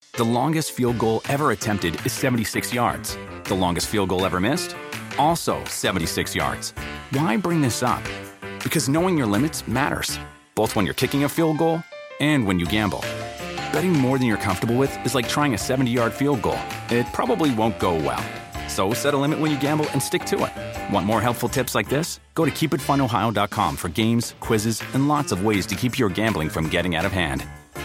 The longest field goal ever attempted is 76 yards. The longest field goal ever missed? Also 76 yards. Why bring this up? Because knowing your limits matters, both when you're kicking a field goal and when you gamble. Betting more than you're comfortable with is like trying a 70-yard field goal. It probably won't go well. So set a limit when you gamble and stick to it. Want more helpful tips like this? Go to keepitfunohio.com for games, quizzes, and lots of ways to keep your gambling from getting out of hand.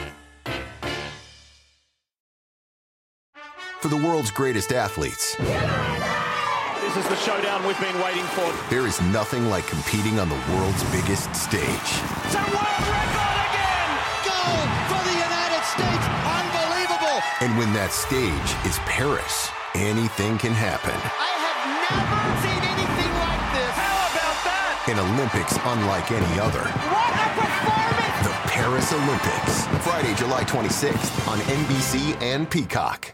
For the world's greatest athletes, this is the showdown we've been waiting for. There is nothing like competing on the world's biggest stage. It's a world record again! Goal for the United States! Unbelievable! And when that stage is Paris, anything can happen. I have never seen anything like this. How about that? An Olympics unlike any other. What a performance! The Paris Olympics, Friday, July 26th on NBC and Peacock.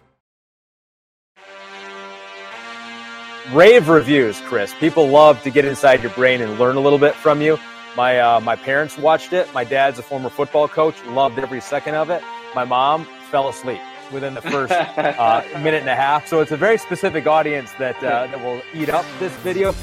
Rave reviews, Chris. People love to get inside your brain and learn a little bit from you. My parents watched it. My dad's a former football coach, loved every second of it. My mom fell asleep within the first minute and a half. So it's a very specific audience that will eat up this video.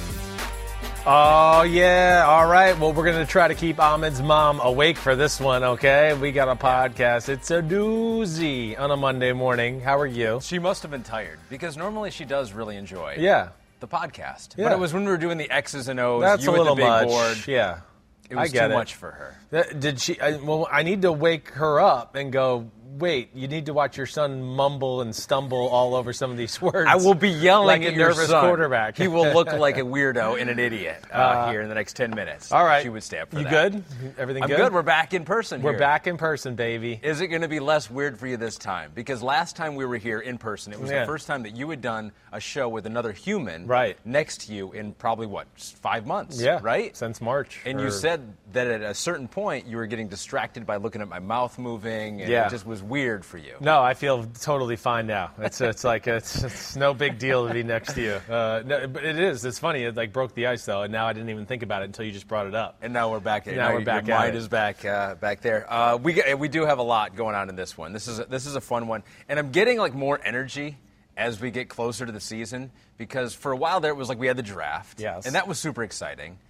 Oh, yeah. All right. Well, we're going to try to keep Ahmed's mom awake for this one, okay? We got a podcast. It's a doozy on a Monday morning. How are you? She must have been tired because normally she does really enjoy the podcast. Yeah. But it was when we were doing the X's and O's, That's you a with little the big much. board. Yeah. It was too much for her. Did she? Well, I need to wake her up and go, wait, you need to watch your son mumble and stumble all over some of these words. I will be yelling like at a your nervous son. quarterback. He will look like a weirdo and an idiot here in the next 10 minutes. All right. She would stay up for you that. Good? Everything I'm good? good. We're back in person We're here. back in person, baby. Is it going to be less weird for you this time? Because last time we were here in person, it was the first time that you had done a show with another human next to you in probably, 5 months? Yeah. Right? Since March. And you said that at a certain point you were getting distracted by looking at my mouth moving, and it just was weird for you. No, I feel totally fine now. It's like it's no big deal to be next to you. No, but it is. It's funny. It like broke the ice though, and now I didn't even think about it until you just brought it up. And now we're back. Now we're back. Your mind is back there. We do have a lot going on in this one. This is a fun one, and I'm getting like more energy as we get closer to the season because for a while there it was like we had the draft, and that was super exciting,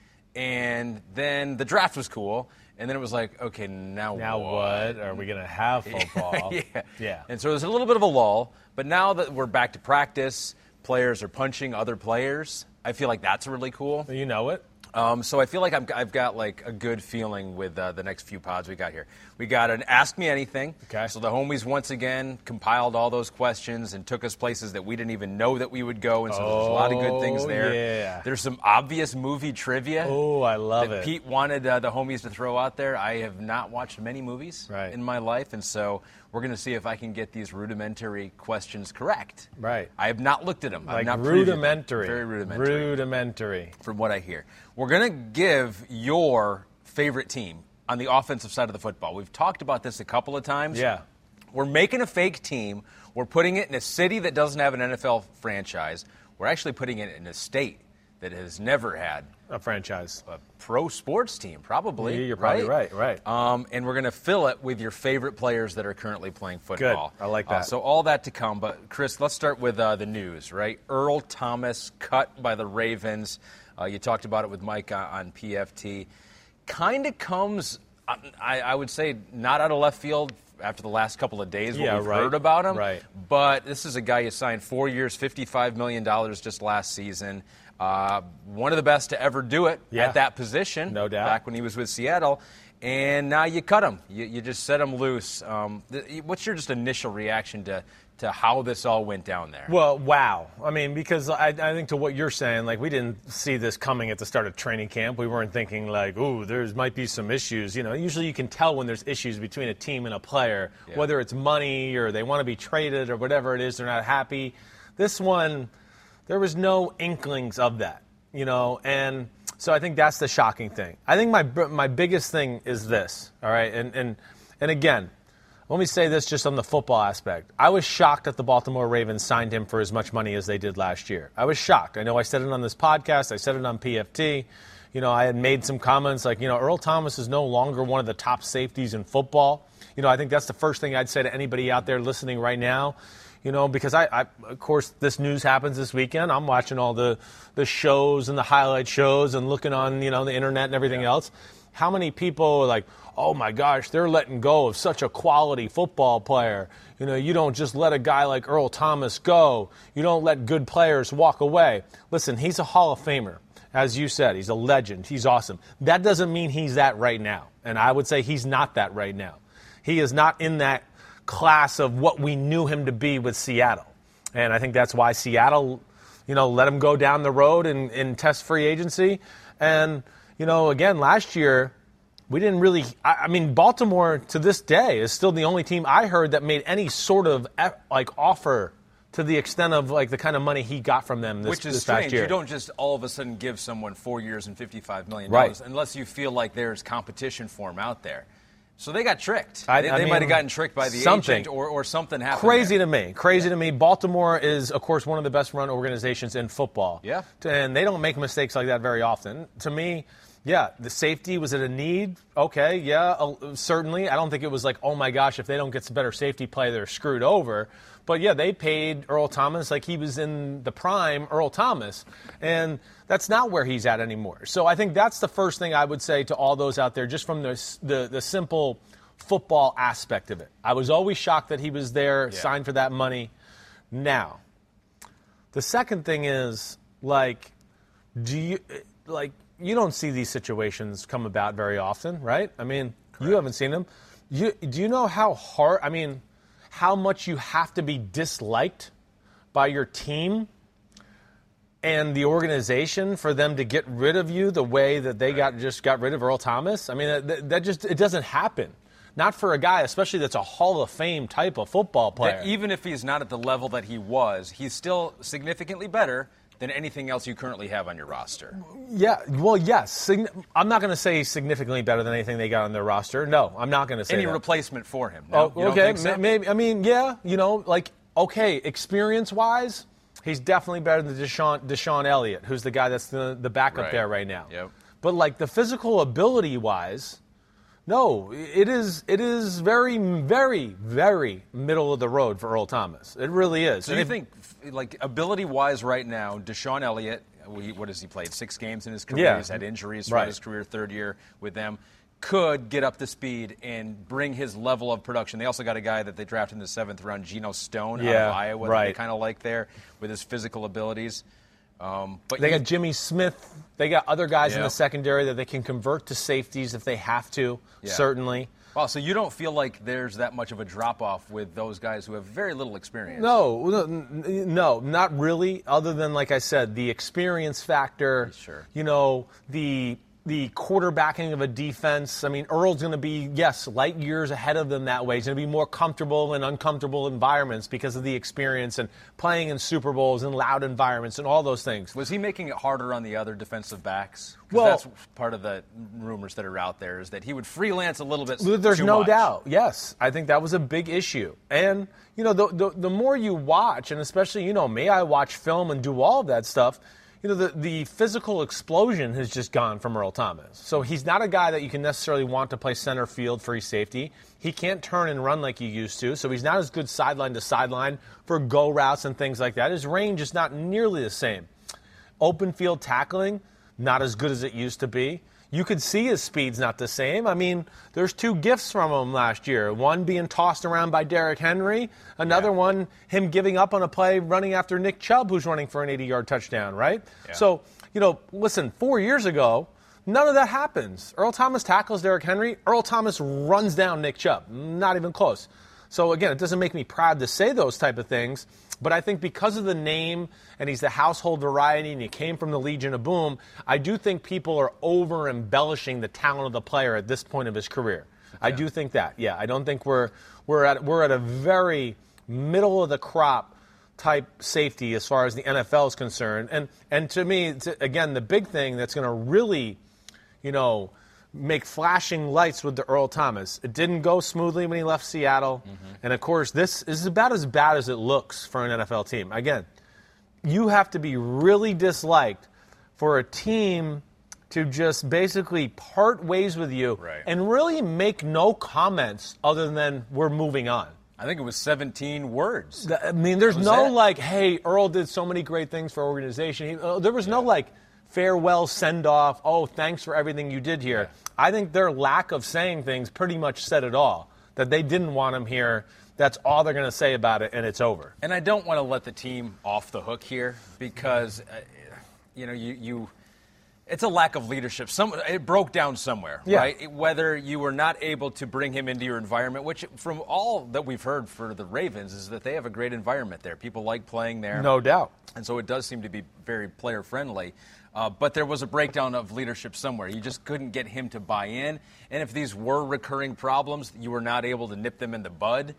and then the draft was cool. And then it was like, okay, now what? Are we going to have football? Yeah. And so there's a little bit of a lull. But now that we're back to practice, players are punching other players. I feel like that's really cool. You know it. So I feel like I've got like a good feeling with the next few pods we got here. We got an Ask Me Anything. Okay. So the homies once again compiled all those questions and took us places that we didn't even know that we would go. And so there's a lot of good things there. Yeah. There's some obvious movie trivia. Oh, I love it. Pete wanted the homies to throw out there. I have not watched many movies in my life, and so we're going to see if I can get these rudimentary questions correct. Right. I have not looked at them. Like I've not rudimentary. Very rudimentary. Rudimentary. From what I hear. We're going to give your favorite team on the offensive side of the football. We've talked about this a couple of times. Yeah. We're making a fake team. We're putting it in a city that doesn't have an NFL franchise. We're actually putting it in a state that has never had a franchise. A pro sports team, probably. Yeah, you're probably right. And we're going to fill it with your favorite players that are currently playing football. Good. I like that. So all that to come. But, Chris, let's start with the news, right? Earl Thomas cut by the Ravens. You talked about it with Mike on PFT. Kind of comes, I would say, not out of left field after the last couple of days what we've heard about him. Right. But this is a guy who signed 4 years, $55 million just last season. One of the best to ever do it at that position. No doubt. Back when he was with Seattle. And now you cut him. You just set him loose. What's your just initial reaction to how this all went down there? Well, wow. I mean, because I think to what you're saying, like, we didn't see this coming at the start of training camp. We weren't thinking, like, ooh, there might be some issues. You know, usually you can tell when there's issues between a team and a player, whether it's money or they want to be traded or whatever it is, they're not happy. This one, there was no inklings of that, you know, and so I think that's the shocking thing. I think my biggest thing is this, all right, and again, let me say this just on the football aspect. I was shocked that the Baltimore Ravens signed him for as much money as they did last year. I was shocked. I know I said it on this podcast. I said it on PFT. You know, I had made some comments like, you know, Earl Thomas is no longer one of the top safeties in football. I think that's the first thing I'd say to anybody out there listening right now. Because I of course, this news happens this weekend. I'm watching all the shows and the highlight shows and looking on, the internet and everything else. How many people are like, oh my gosh, they're letting go of such a quality football player. You don't just let a guy like Earl Thomas go. You don't let good players walk away. Listen, he's a Hall of Famer. As you said, he's a legend. He's awesome. That doesn't mean he's that right now. And I would say he's not that right now. He is not in that class of what we knew him to be with Seattle. And I think that's why Seattle, let him go down the road in test free agency. And, again, last year, we didn't really – Baltimore to this day is still the only team I heard that made any sort of offer to the extent of the kind of money he got from them this past year. Which is strange. You don't just all of a sudden give someone 4 years and $55 million unless you feel like there's competition for him out there. So they got tricked. They might have gotten tricked by the agent or something happened. Crazy to me. Baltimore is, of course, one of the best-run organizations in football. Yeah. And they don't make mistakes like that very often. To me, yeah, the safety, was it a need? Okay, yeah, certainly. I don't think it was like, oh, my gosh, if they don't get some better safety play, they're screwed over. But, yeah, they paid Earl Thomas like he was in the prime Earl Thomas. And that's not where he's at anymore. So I think that's the first thing I would say to all those out there, just from the simple football aspect of it. I was always shocked that he was there, signed for that money. Now, the second thing is, you don't see these situations come about very often, right? Correct. You haven't seen them. Do you know how much you have to be disliked by your team and the organization for them to get rid of you the way that they just got rid of Earl Thomas? It doesn't happen. Not for a guy, especially that's a Hall of Fame type of football player. Even if he's not at the level that he was, he's still significantly better than anything else you currently have on your roster. Yeah, well, yes. I'm not going to say significantly better than anything they got on their roster. No, I'm not going to say any that. Replacement for him. No, okay, don't think so? Maybe, experience-wise, he's definitely better than Deshaun Elliott, who's the guy that's the backup there right now. Yep. But, the physical ability-wise, no, it is very, very, very middle of the road for Earl Thomas. It really is. So you think, ability-wise right now, Deshaun Elliott, what has he played? 6 games in his career. Yeah. He's had injuries throughout his career, third year with them. Could get up to speed and bring his level of production. They also got a guy that they drafted in the 7th round, Geno Stone, out of Iowa, that they kind of like there with his physical abilities. But they got Jimmy Smith. They got other guys in the secondary that they can convert to safeties if they have to, certainly. Well, so you don't feel like there's that much of a drop-off with those guys who have very little experience? No, not really, other than, like I said, the experience factor, the quarterbacking of a defense. Earl's going to be, light years ahead of them that way. He's going to be more comfortable in uncomfortable environments because of the experience and playing in Super Bowls and loud environments and all those things. Was he making it harder on the other defensive backs? Well, that's part of the rumors that are out there, is that he would freelance a little bit too much. There's no doubt. Yes, I think that was a big issue. And, the more you watch, and especially, me, I watch film and do all of that stuff, the physical explosion has just gone from Earl Thomas. So he's not a guy that you can necessarily want to play center field free safety. He can't turn and run like he used to, so he's not as good sideline to sideline for go routes and things like that. His range is not nearly the same. Open field tackling, not as good as it used to be. You could see his speed's not the same. There's 2 gifts from him last year. One being tossed around by Derrick Henry. Another one, him giving up on a play running after Nick Chubb, who's running for an 80-yard touchdown, right? Yeah. So, listen, 4 years ago, none of that happens. Earl Thomas tackles Derrick Henry. Earl Thomas runs down Nick Chubb. Not even close. So, again, it doesn't make me proud to say those type of things. But I think because of the name, and he's the household variety, and he came from the Legion of Boom, I do think people are over-embellishing the talent of the player at this point of his career. Okay. I do think that. Yeah, I don't think we're at a very middle-of-the-crop type safety as far as the NFL is concerned. And to me, again, the big thing that's going to really, make flashing lights with the Earl Thomas. It didn't go smoothly when he left Seattle. Mm-hmm. And, of course, this is about as bad as it looks for an NFL team. Again, you have to be really disliked for a team to just basically part ways with you and really make no comments other than we're moving on. I think it was 17 words. I mean, there's no hey, Earl did so many great things for our organization. There was no farewell send-off, thanks for everything you did here. Yeah. I think their lack of saying things pretty much said it all, that they didn't want him here. That's all they're going to say about it, and it's over. And I don't want to let the team off the hook here because, it's a lack of leadership. It broke down somewhere, right? Whether you were not able to bring him into your environment, which from all that we've heard for the Ravens is that they have a great environment there. People like playing there. No doubt. And so it does seem to be very player-friendly. But there was a breakdown of leadership somewhere. You just couldn't get him to buy in. And if these were recurring problems, you were not able to nip them in the bud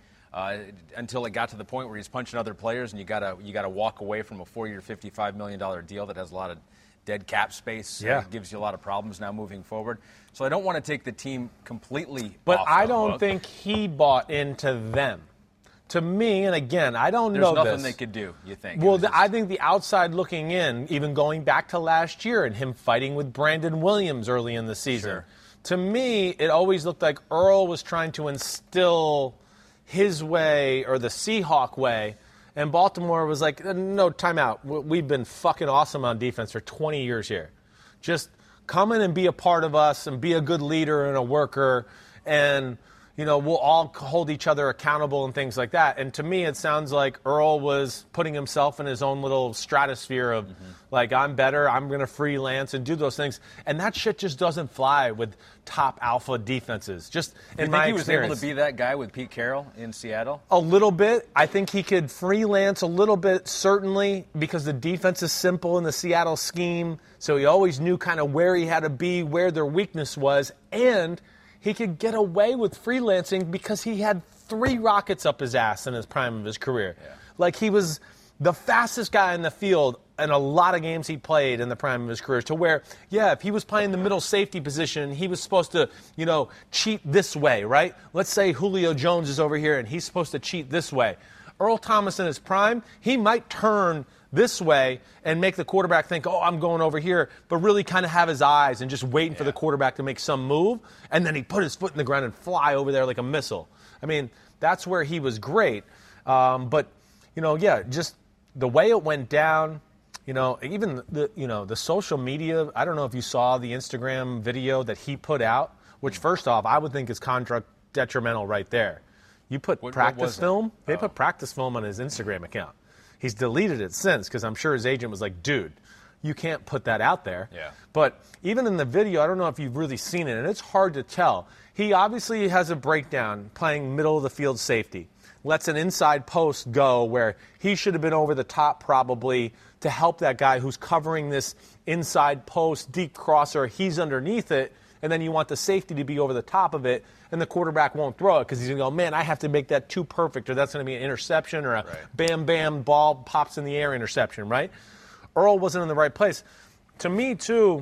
until it got to the point where he's punching other players and you gotta walk away from a 4-year, $55 million deal that has a lot of dead cap space. Gives you a lot of problems now moving forward. So I don't want to take the team completely But off the I don't hook. think he bought into them. To me, and again, I don't There's know this. There's nothing they could do, you think? Well, I think the outside looking in, even going back to last year and him fighting with Brandon Williams early in the season, Sure. to me, it always looked like Earl was trying to instill his way or the Seahawk way, and Baltimore was like, no, timeout. We've been fucking awesome on defense for 20 years here. Just come in and be a part of us and be a good leader and a worker, and we'll all hold each other accountable and things like that. And to me, it sounds like Earl was putting himself in his own little stratosphere of, I'm better, I'm going to freelance and do those things. And that shit just doesn't fly with top alpha defenses. Just in my experience. You think he was able to be that guy with Pete Carroll in Seattle? A little bit. I think he could freelance a little bit, certainly, because the defense is simple in the Seattle scheme. So he always knew kind of where he had to be, where their weakness was, and he could get away with freelancing because he had 3 rockets up his ass in his prime of his career. Yeah. Like, he was the fastest guy in the field in a lot of games he played in the prime of his career, to where, if he was playing the middle safety position, he was supposed to, cheat this way, right? Let's say Julio Jones is over here and he's supposed to cheat this way. Earl Thomas in his prime, he might turn this way and make the quarterback think, I'm going over here, but really kind of have his eyes and just waiting for the quarterback to make some move, and then he'd put his foot in the ground and fly over there like a missile. I mean, that's where he was great. But, just the way it went down, even the social media, I don't know if you saw the Instagram video that he put out, which first off, I would think is contract detrimental right there. You put practice film, they put practice film on his Instagram account. He's deleted it since because I'm sure his agent was like, dude, you can't put that out there. Yeah. But even in the video, I don't know if you've really seen it, and it's hard to tell. He obviously has a breakdown playing middle of the field safety. Lets an inside post go where he should have been over the top probably to help that guy who's covering this inside post, deep crosser. He's underneath it, and then you want the safety to be over the top of it, and the quarterback won't throw it because he's going to go, man, I have to make that too perfect, or that's going to be an interception, or a bam, ball pops in the air interception, right? Earl wasn't in the right place. To me, too,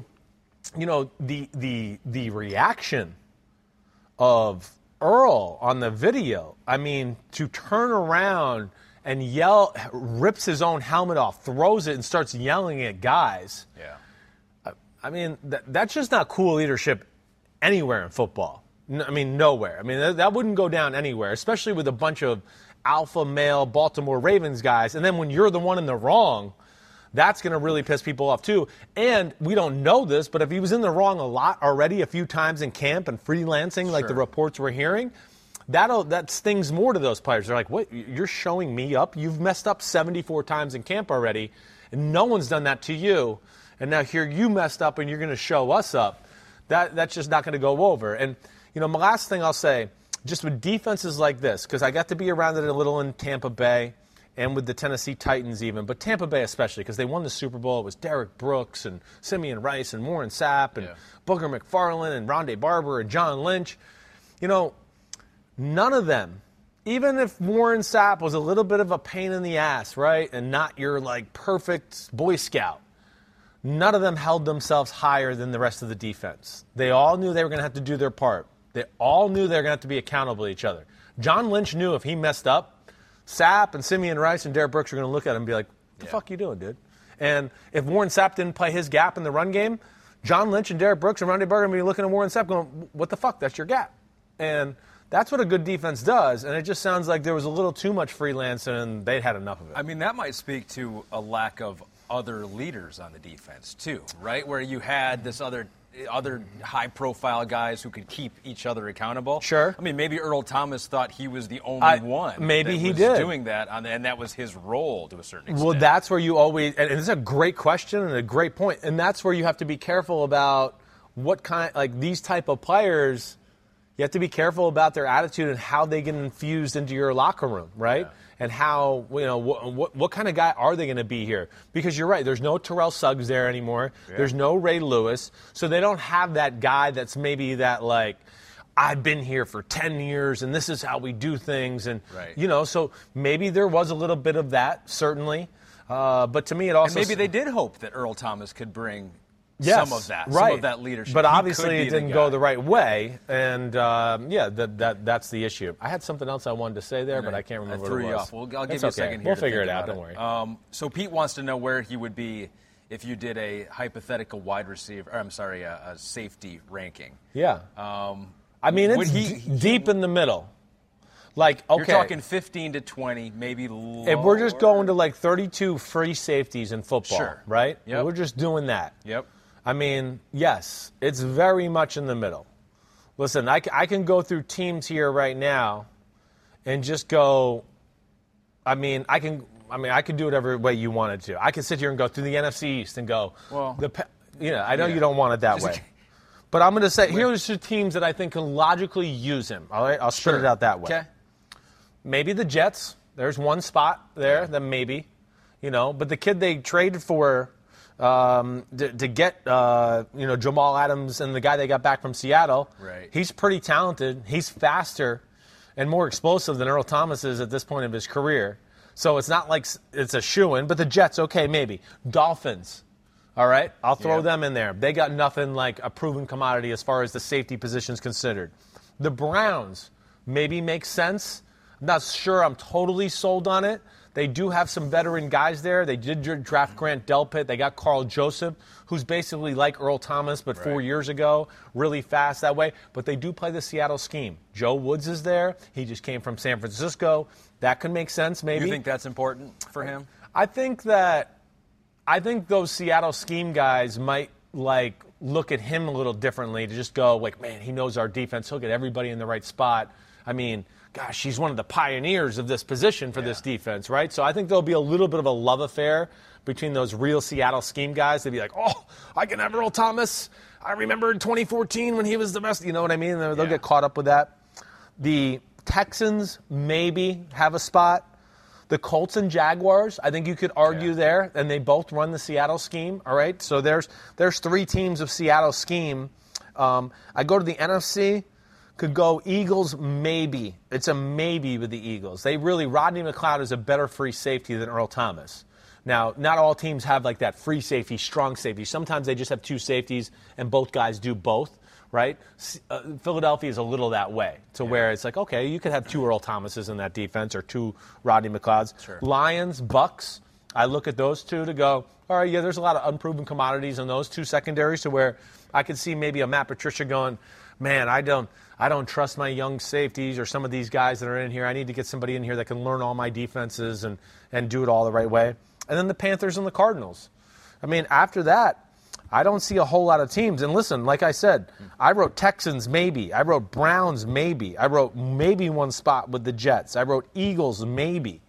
the reaction of Earl on the video, I mean, to turn around and yell, rips his own helmet off, throws it, and starts yelling at guys. Yeah. I mean, that's just not cool leadership anywhere in football. I mean, nowhere. I mean, that wouldn't go down anywhere, especially with a bunch of alpha male Baltimore Ravens guys. And then when you're the one in the wrong, that's going to really piss people off too. And we don't know this, but if he was in the wrong a lot already, a few times in camp and freelancing, like the reports we're hearing, that stings more to those players. They're like, what, you're showing me up? You've messed up 74 times in camp already, and no one's done that to you. And now here you messed up and you're going to show us up. That's just not going to go over. And my last thing I'll say, just with defenses like this, because I got to be around it a little in Tampa Bay and with the Tennessee Titans even, but Tampa Bay especially, because they won the Super Bowl. It was Derek Brooks and Simeon Rice and Warren Sapp and Booger McFarland and Rondé Barber and John Lynch. None of them, even if Warren Sapp was a little bit of a pain in the ass, right, and not your, perfect Boy Scout, none of them held themselves higher than the rest of the defense. They all knew they were going to have to do their part. They all knew they were going to have to be accountable to each other. John Lynch knew if he messed up, Sapp and Simeon Rice and Derek Brooks were going to look at him and be like, what the fuck you doing, dude? And if Warren Sapp didn't play his gap in the run game, John Lynch and Derek Brooks and Ronnie Barker are going to be looking at Warren Sapp going, what the fuck? That's your gap. And that's what a good defense does, and it just sounds like there was a little too much freelancing and they'd had enough of it. I mean, that might speak to a lack of other leaders on the defense, too, right? Where you had this other high-profile guys who could keep each other accountable. Sure. I mean, maybe Earl Thomas thought he was the only one maybe that he was did. doing that, and that was his role to a certain extent. Well, that's where you always – and it's a great question and a great point, and that's where you have to be careful about what kind – like these type of players – you have to be careful about their attitude and how they get infused into your locker room, right? Yeah. And how, what kind of guy are they going to be here? Because you're right, there's no Terrell Suggs there anymore. Yeah. There's no Ray Lewis. So they don't have that guy that's maybe that, like, I've been here for 10 years and this is how we do things. And, so maybe there was a little bit of that, certainly. But to me, it also. And maybe they did hope that Earl Thomas could bring. Yes, some of that leadership. But obviously it didn't go the right way, and that's the issue. I had something else I wanted to say there, but I can't remember what it was. I threw you off. Well, I'll give you a second here. We'll figure it out, don't worry. So Pete wants to know where he would be if you did a hypothetical a safety ranking. Yeah. I mean, it's deep in the middle. Like, okay. You're talking 15 to 20, maybe lower. If we're just going to like 32 free safeties in football, sure. Right? Yep. We're just doing that. Yep. I mean, yes, it's very much in the middle. Listen, I can go through teams here right now and just go, I could do whatever way you wanted to. I could sit here and go through the NFC East and go, I know you don't want it that way. But I'm going to say, here's the teams that I think can logically use him. All right? I'll split it out that way. Okay. Maybe the Jets. There's one spot there that maybe, But the kid they traded for to get, Jamal Adams and the guy they got back from Seattle, right. He's pretty talented. He's faster and more explosive than Earl Thomas is at this point of his career. So it's not like it's a shoo-in, but the Jets, okay, maybe. Dolphins, all right? I'll throw them in there. They got nothing like a proven commodity as far as the safety position's considered. The Browns maybe makes sense. I'm not sure I'm totally sold on it. They do have some veteran guys there. They did draft Grant Delpit. They got Carl Joseph, who's basically like Earl Thomas, but 4 years ago, really fast that way. But they do play the Seattle scheme. Joe Woods is there. He just came from San Francisco. That could make sense, maybe. You think that's important for him? I think those Seattle scheme guys might look at him a little differently to just go man, he knows our defense. He'll get everybody in the right spot. I mean, gosh, he's one of the pioneers of this position for this defense, right? So I think there'll be a little bit of a love affair between those real Seattle scheme guys. They'd be like, oh, I can have Earl Thomas. I remember in 2014 when he was the best. You know what I mean? They'll get caught up with that. The Texans maybe have a spot. The Colts and Jaguars, I think you could argue there, and they both run the Seattle scheme, all right? So there's 3 teams of Seattle scheme. I go to the NFC. Could go Eagles, maybe. It's a maybe with the Eagles. Rodney McLeod is a better free safety than Earl Thomas. Now, not all teams have like that free safety, strong safety. Sometimes they just have 2 safeties and both guys do both, right? Philadelphia is a little that way where it's like, okay, you could have 2 Earl Thomases in that defense or 2 Rodney McLeods. Sure. Lions, Bucks, I look at those 2 to go, all right, there's a lot of unproven commodities in those 2 secondaries to where I could see maybe a Matt Patricia going, man, I don't trust my young safeties or some of these guys that are in here. I need to get somebody in here that can learn all my defenses and do it all the right way. And then the Panthers and the Cardinals. I mean, after that, I don't see a whole lot of teams. And listen, like I said, I wrote Texans maybe. I wrote Browns maybe. I wrote maybe one spot with the Jets. I wrote Eagles maybe.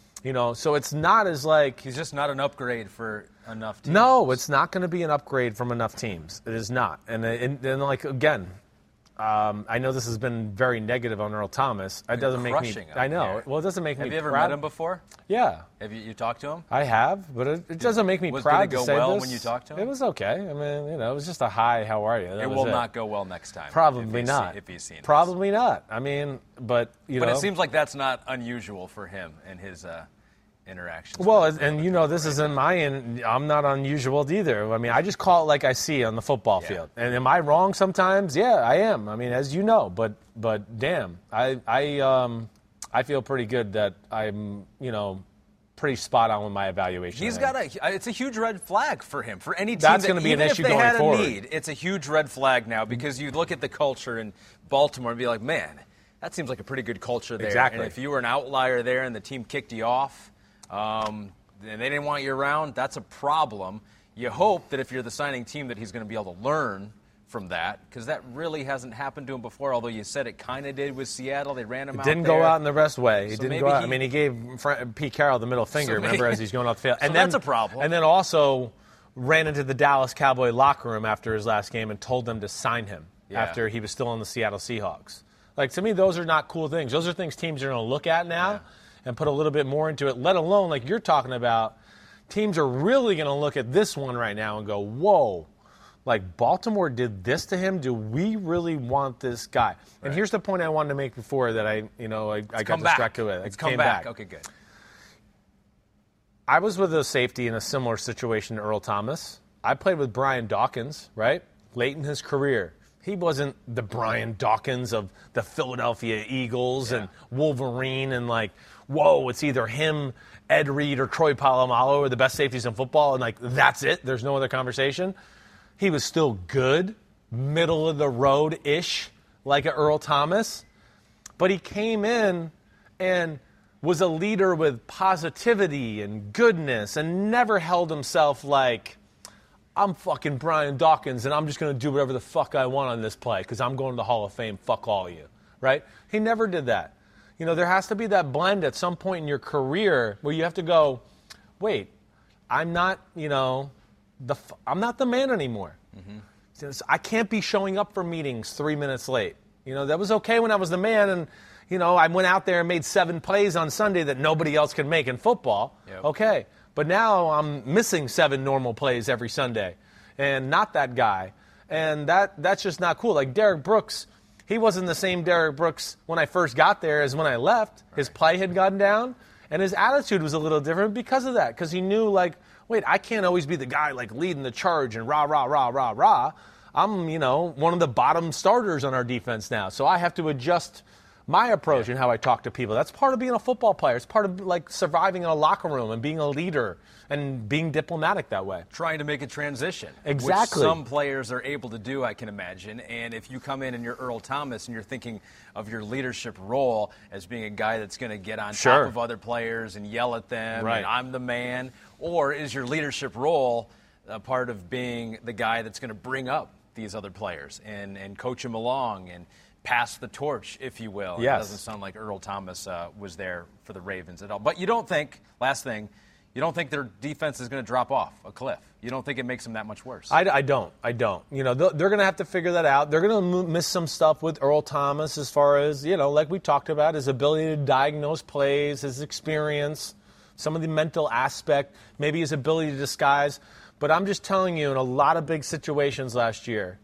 So it's not as like... He's just not an upgrade for enough teams. No, it's not going to be an upgrade from enough teams. It is not. And again... I know this has been very negative on Earl Thomas. It doesn't make me. I know. Here. Well, it doesn't make me. Have you ever proud. met him before? Yeah. Have you talked to him? I have, but it doesn't make me proud to say this. Did it go well when you talked to him? It was okay. I mean, it was just a hi. How are you? It will not go well next time. Probably not. If he's seen it. Probably not. I mean, but But it seems like that's not unusual for him and his interactions. Well, and this isn't my end. I'm not unusual either. I mean, I just call it like I see on the football field. And am I wrong sometimes? Yeah, I am. I mean, as you know, but damn, I feel pretty good that I'm, pretty spot on with my evaluation. It's a huge red flag for him, for any team. That's going to be an issue going forward. It's a huge red flag now because you look at the culture in Baltimore and be like, man, that seems like a pretty good culture there. Exactly. And if you were an outlier there and the team kicked you off, and they didn't want you around, that's a problem. You hope that if you're the signing team that he's going to be able to learn from that, because that really hasn't happened to him before, although you said it kind of did with Seattle. They ran him out there. Didn't go out in the best way. He didn't go out. He gave Pete Carroll the middle finger, remember, as he's going off the field. And that's a problem. And then also ran into the Dallas Cowboy locker room after his last game and told them to sign him after he was still on the Seattle Seahawks. Like, to me, those are not cool things. Those are things teams are going to look at now and put a little bit more into it, let alone, like you're talking about, teams are really going to look at this one right now and go, whoa. Like, Baltimore did this to him. Do we really want this guy? Right. And here's the point I wanted to make before that I got distracted with. It's come back. Okay, good. I was with a safety in a similar situation to Earl Thomas. I played with Brian Dawkins, right? Late in his career. He wasn't the Brian Dawkins of the Philadelphia Eagles and Wolverine and like, whoa, it's either him, Ed Reed, or Troy Polamalu are the best safeties in football, and like that's it. There's no other conversation. He was still good, middle of the road-ish, like a Earl Thomas. But he came in and was a leader with positivity and goodness and never held himself like, I'm fucking Brian Dawkins and I'm just going to do whatever the fuck I want on this play because I'm going to the Hall of Fame, fuck all of you, right? He never did that. You know, there has to be that blend at some point in your career where you have to go, wait, I'm not, I'm not the man anymore. Mm-hmm. I can't be showing up for meetings 3 minutes late. That was okay when I was the man and, I went out there and made 7 plays on Sunday that nobody else could make in football. Yep. Okay. But now I'm missing 7 normal plays every Sunday and not that guy. And that's just not cool. Like Derek Brooks, he wasn't the same Derek Brooks when I first got there as when I left. Right. His play had gone down and his attitude was a little different because of that. Because he knew, like, wait, I can't always be the guy, like, leading the charge and rah, rah, rah, rah, rah. I'm, one of the bottom starters on our defense now. So I have to adjust my approach and how I talk to people. That's part of being a football player. It's part of, like, surviving in a locker room and being a leader and being diplomatic that way. Trying to make a transition. Exactly. Which some players are able to do, I can imagine. And if you come in and you're Earl Thomas and you're thinking of your leadership role as being a guy that's going to get on top of other players and yell at them, and I'm the man, or is your leadership role a part of being the guy that's going to bring up these other players and coach them along and pass the torch, if you will? Yes. It doesn't sound like Earl Thomas was there for the Ravens at all. But you don't think, last thing, you don't think their defense is going to drop off a cliff? You don't think it makes them that much worse? I don't. They're going to have to figure that out. They're going to miss some stuff with Earl Thomas as far as, like we talked about, his ability to diagnose plays, his experience, some of the mental aspect, maybe his ability to disguise. But I'm just telling you, in a lot of big situations last year,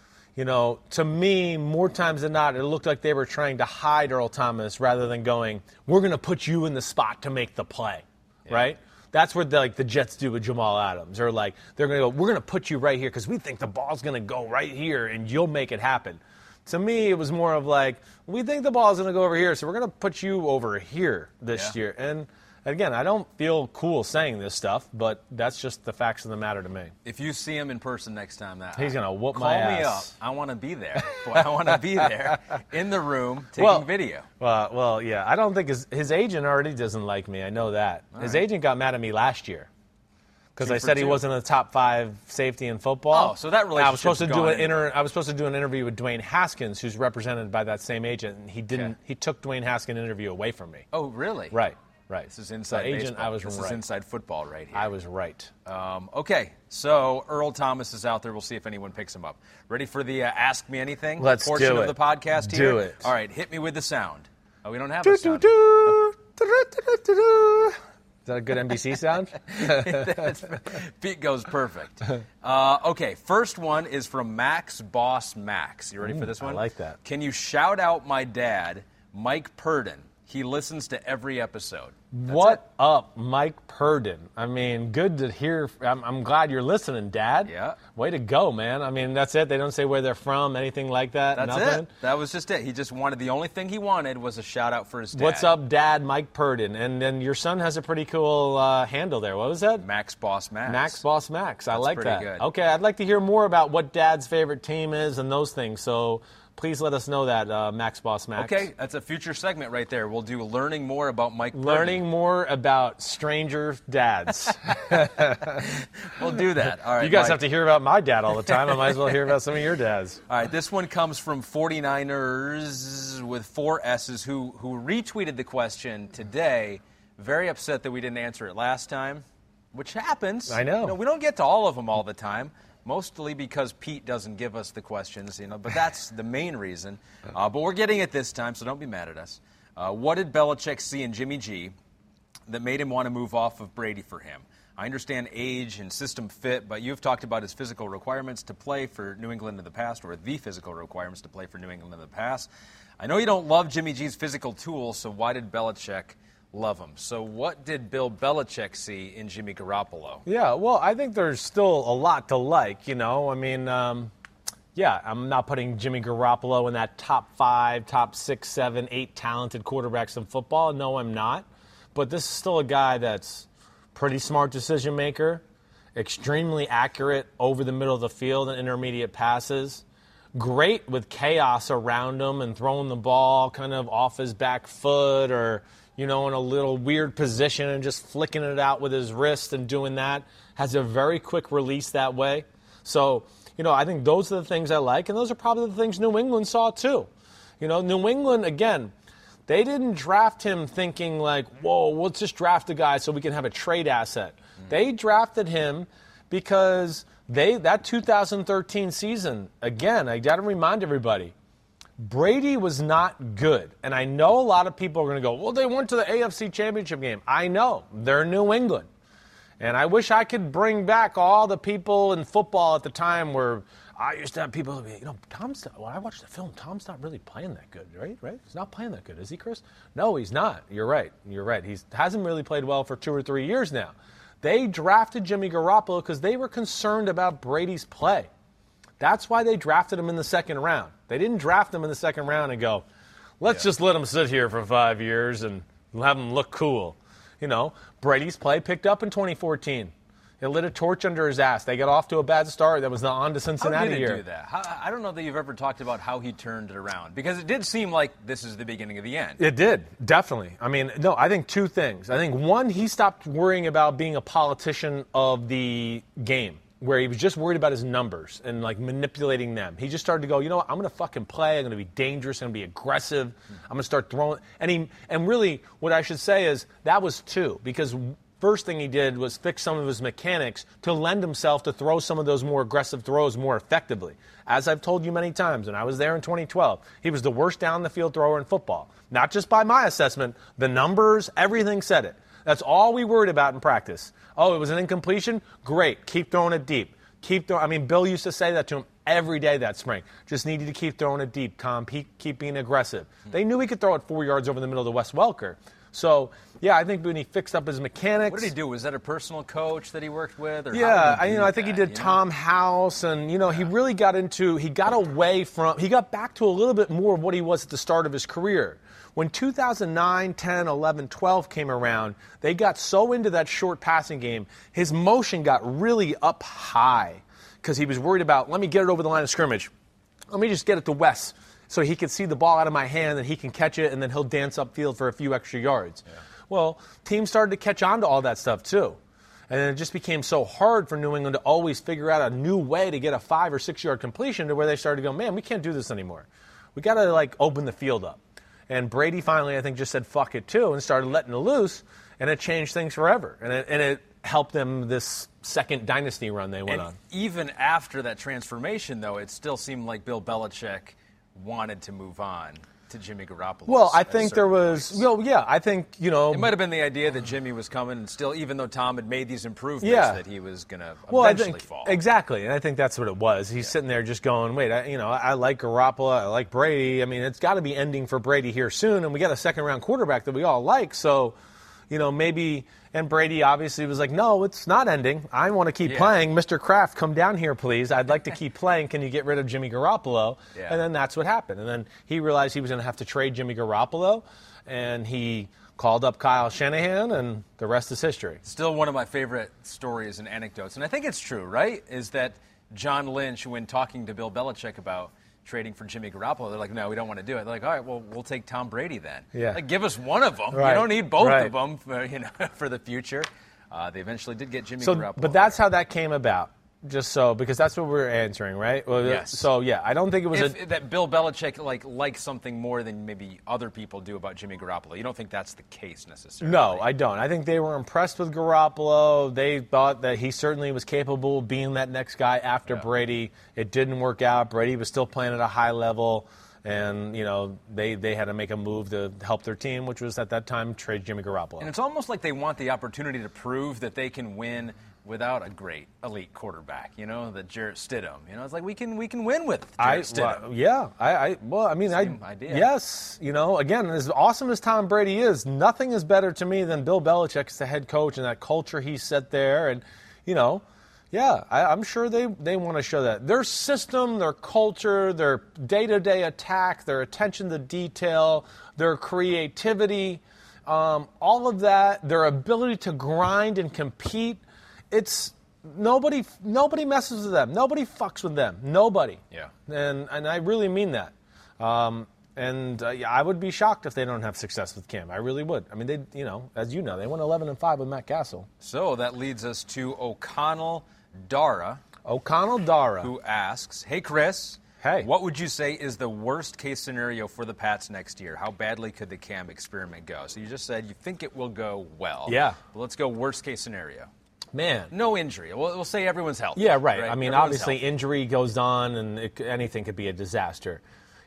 to me, more times than not, it looked like they were trying to hide Earl Thomas rather than going, we're going to put you in the spot to make the play, right? That's what the Jets do with Jamal Adams. Or like, they're going to go, we're going to put you right here because we think the ball's going to go right here and you'll make it happen. To me, it was more of like, we think the ball's going to go over here, so we're going to put you over here this year. And again, I don't feel cool saying this stuff, but that's just the facts of the matter to me. If you see him in person next time, he's going to whoop my ass. Call me up. I want to be there. Boy, I want to be there in the room taking video. Well, yeah. I don't think his agent already doesn't like me. I know that. His agent got mad at me last year because I said he wasn't a top 5 safety in football. Oh, so that relationship. I was supposed to do an interview with Dwayne Haskins, who's represented by that same agent, and he didn't. He took Dwayne Haskins' interview away from me. Oh, really? Right. This is inside agent. baseball. This is inside football right here. I was right. Okay, so Earl Thomas is out there. We'll see if anyone picks him up. Ready for the Ask Me Anything portion of the podcast here? Do it. All right, hit me with the sound. Oh, we don't have the sound. Is that a good NBC sound? Beat goes perfect. Okay, first one is from Max Boss Max. You ready for this one? I like that. Can you shout out my dad, Mike Purdon? He listens to every episode. What up, Mike Purdon? I mean, good to hear. I'm glad you're listening, Dad. Yeah. Way to go, man. I mean, that's it. They don't say where they're from, anything like that. That's Nothing. it. That was just it. He just wanted, the only thing he wanted was a shout out for his dad. What's up, Dad? Mike Purdon. And then your son has a pretty cool handle there. What was that? Max Boss Max. Max Boss Max. I like that. Good. Okay, I'd like to hear more about what Dad's favorite team is and those things. So please let us know that, Max Boss Max. Okay, that's a future segment right there. We'll do learning more about Mike Purdon. Learning more about stranger dads. We'll do that. All right. You guys Mike. have to hear about my dad all the time. I might as well hear about some of your dads. All right, this one comes from 49ers with 4 S's who retweeted the question today. Very upset that we didn't answer it last time, which happens. I know. We don't get to all of them all the time. Mostly because Pete doesn't give us the questions, but that's the main reason. But we're getting it this time, so don't be mad at us. What did Belichick see in Jimmy G that made him want to move off of Brady for him? I understand age and system fit, but you've talked about his physical requirements to play for New England in the past, or the physical requirements to play for New England in the past. I know you don't love Jimmy G's physical tools, so why did Belichick love him? So what did Bill Belichick see in Jimmy Garoppolo? Yeah, well, I think there's still a lot to like, I mean, yeah, I'm not putting Jimmy Garoppolo in that top 5, top 6, 7, 8 talented quarterbacks in football. No, I'm not. But this is still a guy that's pretty smart decision maker, extremely accurate over the middle of the field and intermediate passes, great with chaos around him and throwing the ball kind of off his back foot or in a little weird position and just flicking it out with his wrist and doing that. Has a very quick release that way. So, I think those are the things I like, and those are probably the things New England saw too. New England, again, they didn't draft him thinking like, whoa, let's just draft a guy so we can have a trade asset. They drafted him because that 2013 season, again, I got to remind everybody, Brady was not good. And I know a lot of people are going to go, well, they went to the AFC Championship game. I know. They're New England. And I wish I could bring back all the people in football at the time where I used to have people who be, when I watched the film, Tom's not really playing that good, right? He's not playing that good, is he, Chris? No, he's not. You're right. He hasn't really played well for 2 or 3 years now. They drafted Jimmy Garoppolo because they were concerned about Brady's play. That's why they drafted him in the second round. They didn't draft him in the second round and go, let's just let him sit here for 5 years and have him look cool. Brady's play picked up in 2014. It lit a torch under his ass. They got off to a bad start. That was the on to Cincinnati year. How did he do that? I don't know that you've ever talked about how he turned it around, because it did seem like this is the beginning of the end. It did, definitely. I mean, no, I think 2 things. I think, one, he stopped worrying about being a politician of the game, where he was just worried about his numbers and manipulating them. He just started to go, what, I'm going to fucking play. I'm going to be dangerous. I'm going to be aggressive. I'm going to start throwing. And really, what I should say is that was 2, because first thing he did was fix some of his mechanics to lend himself to throw some of those more aggressive throws more effectively. As I've told you many times, when I was there in 2012, he was the worst down-the-field thrower in football. Not just by my assessment. The numbers, everything said it. That's all we worried about in practice. Oh, it was an incompletion? Great. Keep throwing it deep. Bill used to say that to him every day that spring. Just needed to keep throwing it deep, Tom. Keep being aggressive. They knew he could throw it 4 yards over the middle of the Wes Welker. So, yeah, I think when he fixed up his mechanics. What did he do? Was that a personal coach that he worked with? Or yeah, I think he did Tom House, and, he really got back to a little bit more of what he was at the start of his career. When 2009, 10, 11, 12 came around, they got so into that short passing game, his motion got really up high because he was worried about, let me get it over the line of scrimmage. Let me just get it to Wes so he can see the ball out of my hand and he can catch it, and then he'll dance upfield for a few extra yards. Yeah. Well, teams started to catch on to all that stuff too. And then it just became so hard for New England to always figure out a new way to get a 5 or 6 yard completion to where they started to go, man, we can't do this anymore. We got to open the field up. And Brady finally, I think, just said fuck it too and started letting it loose, and it changed things forever. And it helped them this second dynasty run they went on. Even after that transformation, though, it still seemed like Bill Belichick wanted to move on. to Jimmy Garoppolo. Well, I think there was. Well, yeah, I think it might have been the idea that Jimmy was coming, and still, even though Tom had made these improvements, that he was going to eventually fall. Exactly, and I think that's what it was. He's sitting there just going, "Wait, I like Garoppolo, I like Brady. I mean, it's got to be ending for Brady here soon, and we got a second-round quarterback that we all like, so." Maybe, and Brady obviously was like, no, it's not ending. I want to keep playing. Mr. Kraft, come down here, please. I'd like to keep playing. Can you get rid of Jimmy Garoppolo? Yeah. And then that's what happened. And then he realized he was going to have to trade Jimmy Garoppolo, and he called up Kyle Shanahan, and the rest is history. Still one of my favorite stories and anecdotes, and I think it's true, right, is that John Lynch, when talking to Bill Belichick about trading for Jimmy Garoppolo, they're like, no, we don't want to do it. They're like, all right, well, we'll take Tom Brady then. Yeah. Like, give us one of them. Right. You don't need both of them for the future. They eventually did get Jimmy Garoppolo. But that's how that came about. Because that's what we're answering, right? Well, yes. So, yeah, I don't think it was that Bill Belichick likes something more than maybe other people do about Jimmy Garoppolo. You don't think that's the case necessarily? No, I don't. I think they were impressed with Garoppolo. They thought that he certainly was capable of being that next guy after Brady. It didn't work out. Brady was still playing at a high level. And, they had to make a move to help their team, which was at that time trade Jimmy Garoppolo. And it's almost like they want the opportunity to prove that they can win without a great elite quarterback, the Jarrett Stidham. It's like we can win with Jarrett Stidham. Same idea. Yes. Again, as awesome as Tom Brady is, nothing is better to me than Bill Belichick as the head coach and that culture he set there. And, I'm sure they want to show that. Their system, their culture, their day-to-day attack, their attention to detail, their creativity, all of that, their ability to grind and compete. It's nobody messes with them. Nobody fucks with them. Nobody. Yeah. And I really mean that. I would be shocked if they don't have success with Cam. I really would. I mean, they, as you know, they went 11-5 with Matt Castle. So that leads us to O'Connell Dara. Who asks, "Hey Chris. Hey. What would you say is the worst case scenario for the Pats next year? How badly could the Cam experiment go?" So you just said you think it will go well. Yeah. Well, let's go worst case scenario. Man. No injury. We'll say everyone's healthy. Yeah, right. I mean, Everyone's obviously healthy. injury goes on, and anything could be a disaster.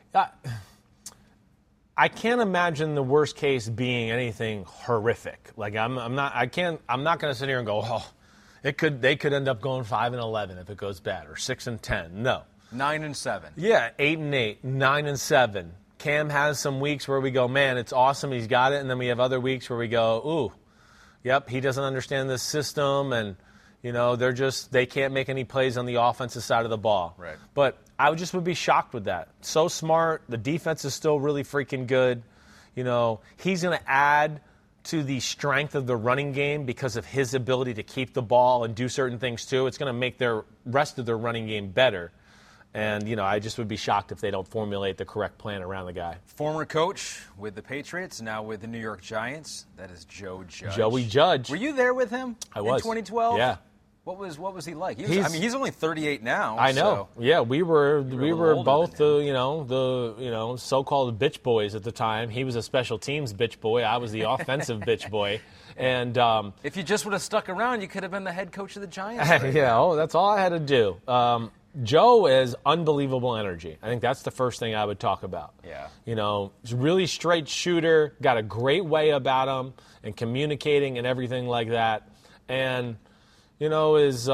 I can't imagine the worst case being anything horrific. Like I'm not going to sit here and go, oh, they could end up going 5-11 if it goes bad, or 6-10. No. 9-7. Yeah, 8-8, 9-7. Cam has some weeks where we go, man, it's awesome, he's got it, and then we have other weeks where we go, ooh, yep, he doesn't understand this system, and they can't make any plays on the offensive side of the ball. Right. But I would be shocked with that. So smart. The defense is still really freaking good. He's going to add to the strength of the running game because of his ability to keep the ball and do certain things too. It's going to make their rest of their running game better. And, I just would be shocked if they don't formulate the correct plan around the guy. Former coach with the Patriots, now with the New York Giants. That is Joe Judge. Joey Judge. Were you there with him? I was. In 2012? Yeah. What was he like? He's only 38 now. I know. So yeah, we were both the the so-called bitch boys at the time. He was a special teams bitch boy. I was the offensive bitch boy. And if you just would have stuck around, you could have been the head coach of the Giants. That's all I had to do. Joe is unbelievable energy. I think that's the first thing I would talk about. Yeah. He's a really straight shooter, got a great way about him and communicating and everything like that. And is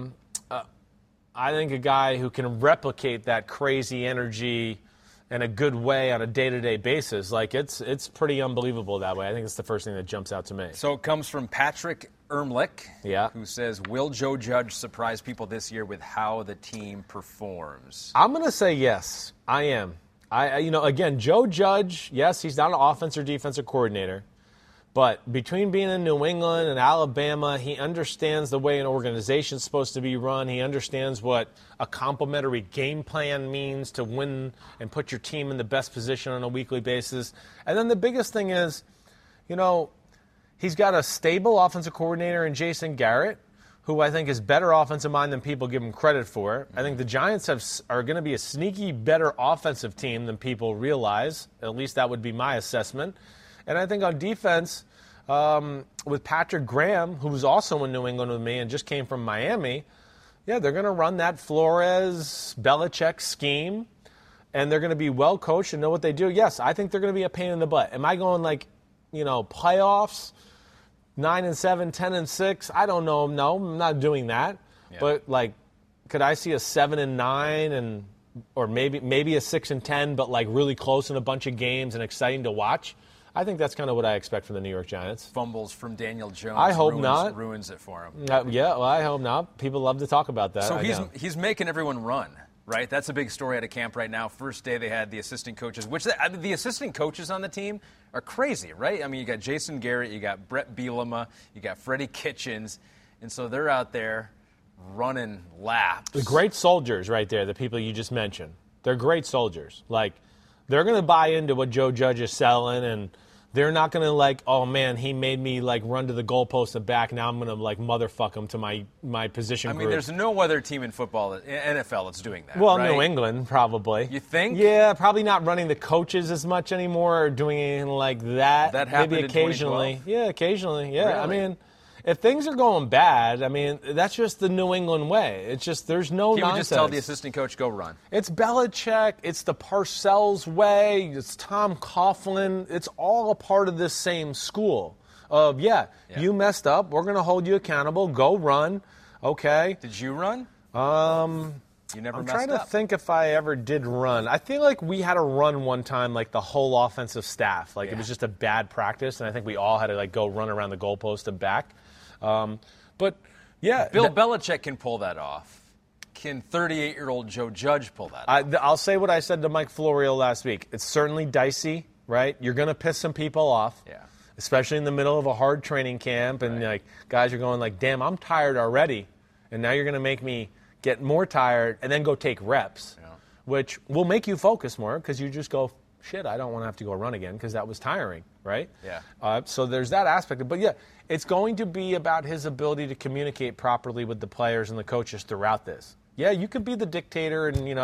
I think a guy who can replicate that crazy energy in a good way on a day-to-day basis. Like, it's pretty unbelievable that way. I think it's the first thing that jumps out to me. So it comes from Patrick Ermlich, yeah, who says, will Joe Judge surprise people this year with how the team performs? I'm going to say yes. I am. Again, Joe Judge, yes, he's not an offense or defensive coordinator. But between being in New England and Alabama, he understands the way an organization is supposed to be run. He understands what a complementary game plan means to win and put your team in the best position on a weekly basis. And then the biggest thing is, he's got a stable offensive coordinator in Jason Garrett, who I think is better offensive mind than people give him credit for. I think the Giants are going to be a sneaky better offensive team than people realize. At least that would be my assessment. And I think on defense, with Patrick Graham, who was also in New England with me and just came from Miami, they're going to run that Flores-Belichick scheme. and they're going to be well coached and know what they do, yes, I think they're going to be a pain in the butt. Am I going playoffs, 9-7, 10-6? I don't know. No, I'm not doing that. Yeah. But could I see a 7-9 or maybe a 6-10, but really close in a bunch of games and exciting to watch? I think that's kind of what I expect from the New York Giants. Fumbles from Daniel Jones. I hope not. Ruins it for him. I hope not. People love to talk about that. So he's making everyone run, right? That's a big story out of camp right now. First day they had the assistant coaches, which the assistant coaches on the team are crazy, right? I mean, you got Jason Garrett, you got Brett Bielema, you got Freddie Kitchens, and so they're out there running laps. The great soldiers right there, the people you just mentioned. They're great soldiers. They're going to buy into what Joe Judge is selling, and they're not going to oh man, he made me run to the goalpost and back. Now I'm going to motherfuck him to my position group. I mean, there's no other team in football, NFL, that's doing that. Well, right? New England probably. You think? Yeah, probably not running the coaches as much anymore or doing anything like that. That happened maybe occasionally. in 2012? Yeah, occasionally. Yeah, Really? I mean, if things are going bad, I mean, that's just the New England way. It's just there's no nonsense. He would just tell the assistant coach, go run. It's Belichick. It's the Parcells way. It's Tom Coughlin. It's all a part of this same school of, you messed up. We're going to hold you accountable. Go run. Okay. Did you run? You never I'm messed trying up. to think if I ever did run. I feel like we had a run one time, the whole offensive staff. It was just a bad practice, and I think we all had to go run around the goalpost and back. But yeah, Bill Belichick can pull that off. Can 38-year-old Joe Judge pull that off? I'll say what I said to Mike Florio last week. It's certainly dicey, right? You're going to piss some people off, especially in the middle of a hard training camp, and guys are going damn, I'm tired already, and now you're going to make me get more tired and then go take reps, which will make you focus more because you just go, shit, I don't want to have to go run again because that was tiring, right? Yeah. So there's that aspect. But, it's going to be about his ability to communicate properly with the players and the coaches throughout this. Yeah, you could be the dictator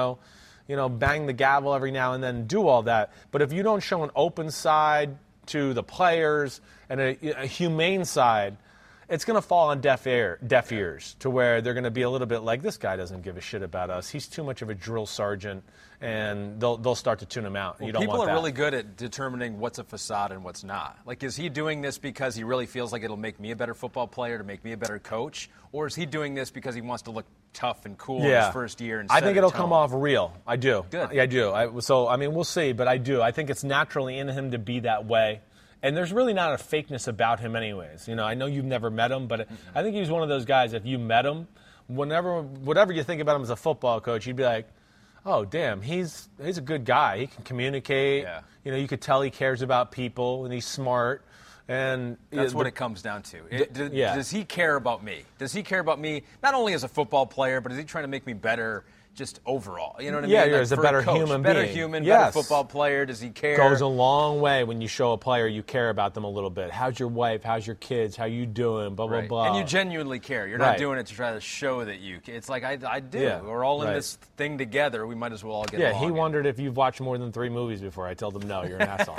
and, bang the gavel every now and then, do all that. But if you don't show an open side to the players and a humane side, it's going to fall on deaf ears to where they're going to be a little bit like, this guy doesn't give a shit about us. He's too much of a drill sergeant, and they'll start to tune him out. Well, you don't people want are that. really good at determining what's a facade and what's not. Is he doing this because he really feels like it'll make me a better football player, to make me a better coach? Or is he doing this because he wants to look tough and cool in his first year? And I think it'll come off real. I do. Good. I do. We'll see, but I do. I think it's naturally in him to be that way. And there's really not a fakeness about him anyways. I know you've never met him, but I think he's one of those guys, if you met him, whatever you think about him as a football coach, you'd be like, oh, damn, he's a good guy. He can communicate. Yeah. You could tell he cares about people, and he's smart. And that's what it comes down to. Does he care about me? Does he care about me not only as a football player, but is he trying to make me better just overall? You know what I mean? Yeah, as a better human being. Better human, better football player. Does he care? Goes a long way when you show a player you care about them a little bit. How's your wife? How's your kids? How you doing? Blah, blah, blah. And you genuinely care. You're not doing it to try to show that you care. It's like, I do. Yeah, we're all in this thing together. We might as well all get along. Yeah, he wondered if you've watched more than 3 movies before. I told him, no, you're an asshole.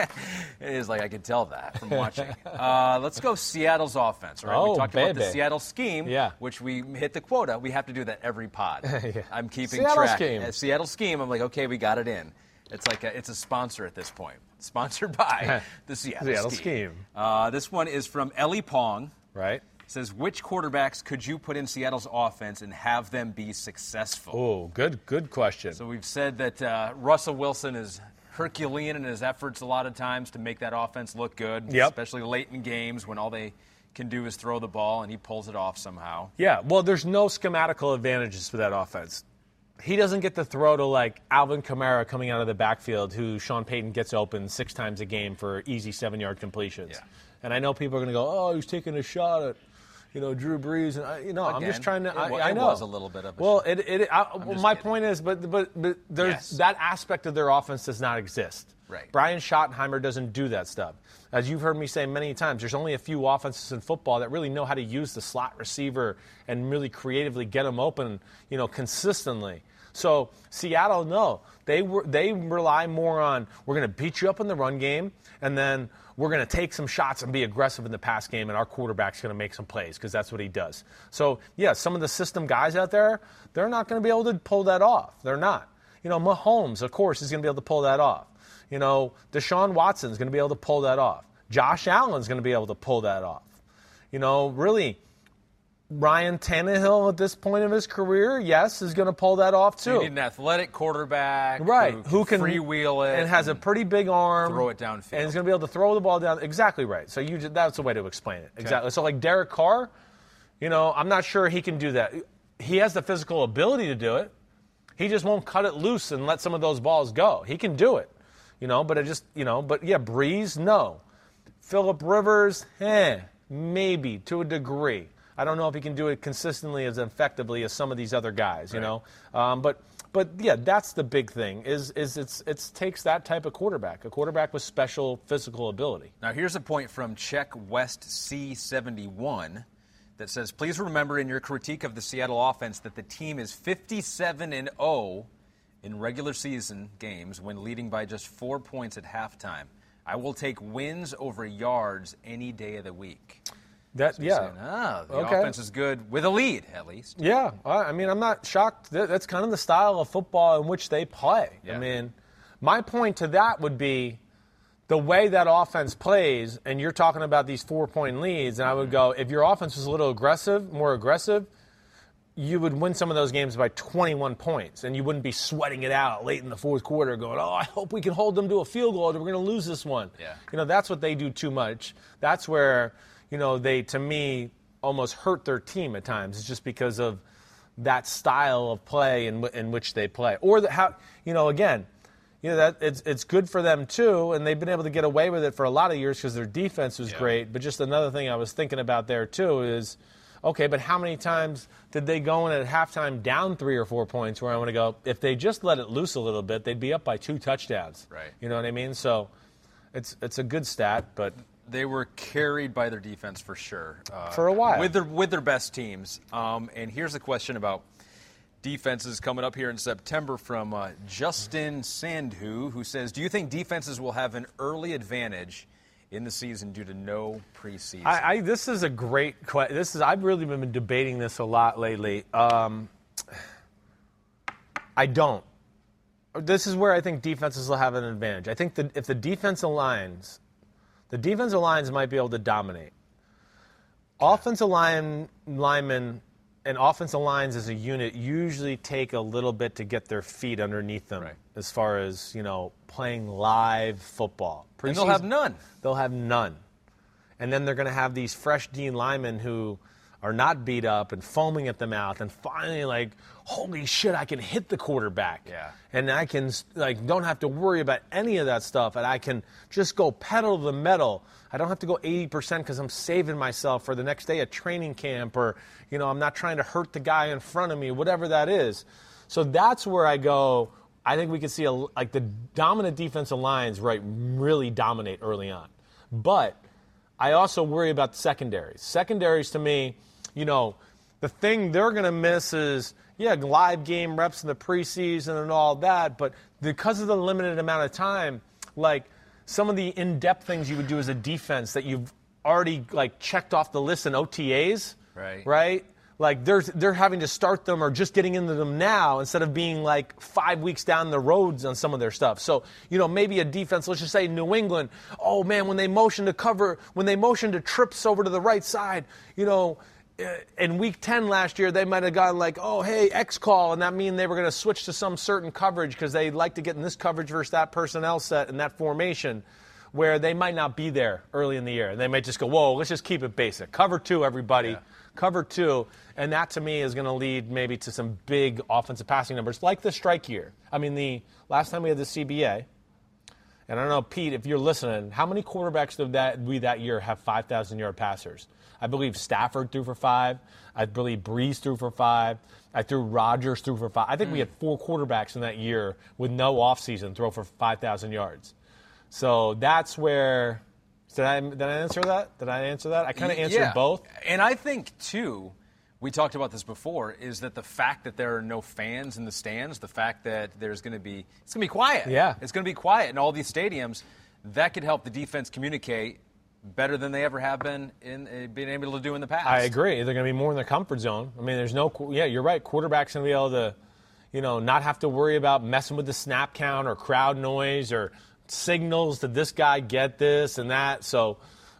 It is I could tell that from watching. Let's go Seattle's offense. Right? Oh, we talked about the Seattle scheme, Yeah. which we hit the quota. We have to do that every pod. I'm keeping Seattle track. scheme. Seattle scheme. I'm like, okay, we got it in. It's it's a sponsor at this point. Sponsored by the Seattle scheme. This one is from Ellie Pong. Right. Says, which quarterbacks could you put in Seattle's offense and have them be successful? Oh, good question. So we've said that Russell Wilson is Herculean in his efforts a lot of times to make that offense look good, especially late in games when all they can do is throw the ball, and he pulls it off somehow. Yeah, well, there's no schematical advantages for that offense. He doesn't get to throw to Alvin Kamara coming out of the backfield, who Sean Payton gets open 6 times a game for easy 7-yard completions. Yeah. And I know people are going to go, oh, he's taking a shot at, Drew Brees. And I'm just trying to. I know it was a little bit of a well, shot. My point is, but there's that aspect of their offense does not exist. Right. Brian Schottenheimer doesn't do that stuff. As you've heard me say many times, there's only a few offenses in football that really know how to use the slot receiver and really creatively get them open, consistently. So Seattle, no, they rely more on, we're going to beat you up in the run game, and then we're going to take some shots and be aggressive in the pass game, and our quarterback's going to make some plays because that's what he does. So, yeah, some of the system guys out there, they're not going to be able to pull that off. They're not. Mahomes, of course, is going to be able to pull that off. Deshaun Watson's going to be able to pull that off. Josh Allen's going to be able to pull that off. Really, Ryan Tannehill at this point of his career, yes, is going to pull that off too. You need an athletic quarterback, right? Who can freewheel it and has a pretty big arm, throw it downfield, and is going to be able to throw the ball down. Exactly right. So that's a way to explain it. Okay. Exactly. So like Derek Carr, I'm not sure he can do that. He has the physical ability to do it. He just won't cut it loose and let some of those balls go. He can do it, But Breeze, no. Phillip Rivers, maybe to a degree. I don't know if he can do it consistently as effectively as some of these other guys, But yeah, that's the big thing. It takes that type of quarterback, a quarterback with special physical ability. Now here's a point from Czech West C71 that says, please remember in your critique of the Seattle offense that the team is 57-0 in regular season games when leading by just 4 points at halftime. I will take wins over yards any day of the week. The offense is good with a lead, at least. Yeah, I'm not shocked. That's kind of the style of football in which they play. Yeah. My point to that would be the way that offense plays, and you're talking about these 4-point leads, and I would go, if your offense was a little more aggressive, you would win some of those games by 21 points, and you wouldn't be sweating it out late in the fourth quarter going, I hope we can hold them to a field goal or we're going to lose this one. Yeah. That's what they do too much. That's where they, to me, almost hurt their team at times. It's just because of that style of play in which they play. Or it's good for them too, and they've been able to get away with it for a lot of years because their defense was great. But just another thing I was thinking about there too is, okay, but how many times did they go in at halftime down 3 or 4 points where I want to go, if they just let it loose a little bit, they'd be up by 2 touchdowns. Right. You know what I mean? So it's a good stat, but they were carried by their defense for sure. For a while. With their best teams. And here's a question about defenses coming up here in September from Justin Sandhu, who says, do you think defenses will have an early advantage in the season due to no preseason? This is a great question. I've really been debating this a lot lately. I don't. This is where I think defenses will have an advantage. I think that if the defensive lines might be able to dominate. Offensive linemen and offensive lines as a unit usually take a little bit to get their feet underneath them as far as, playing live football. And they'll have none. They'll have none. And then they're going to have these fresh D linemen who are not beat up and foaming at the mouth and finally like, holy shit, I can hit the quarterback. Yeah. And I can, don't have to worry about any of that stuff. And I can just go pedal to the metal. I don't have to go 80% because I'm saving myself for the next day at training camp or, I'm not trying to hurt the guy in front of me, whatever that is. So that's where I go, I think we could see the dominant defensive lines, really dominate early on. But I also worry about the secondaries. Secondaries to me, the thing they're going to miss is, live game reps in the preseason and all that, but because of the limited amount of time, some of the in-depth things you would do as a defense that you've already checked off the list in OTAs, right? They're having to start them or just getting into them now instead of being 5 weeks down the roads on some of their stuff. So, maybe a defense, let's just say New England, oh man, when they motion to trips over to the right side, in week 10 last year, they might have gone oh, hey, X call, and that mean they were going to switch to some certain coverage because they like to get in this coverage versus that personnel set and that formation where they might not be there early in the year. And they might just go, whoa, let's just keep it basic. Cover 2, everybody. Yeah. Cover 2. And that, to me, is going to lead maybe to some big offensive passing numbers like the strike year. The last time we had the CBA, and I don't know, Pete, if you're listening, how many quarterbacks did we that year have 5,000-yard passers? I believe Stafford threw for 5. I believe Breeze threw for 5. I threw Rodgers threw for 5. I think we had 4 quarterbacks in that year with no offseason throw for 5,000 yards. So that's where – did I answer that? Did I answer that? I kind of answered both. And I think, too, we talked about this before, is that the fact that there are no fans in the stands, the fact that it's going to be quiet. Yeah. It's going to be quiet in all these stadiums. That could help the defense communicate better than they ever have been in being able to do in the past. I agree. They're going to be more in their comfort zone. There's no – you're right. Quarterback's going to be able to not have to worry about messing with the snap count or crowd noise or signals. Did this guy get this and that? So,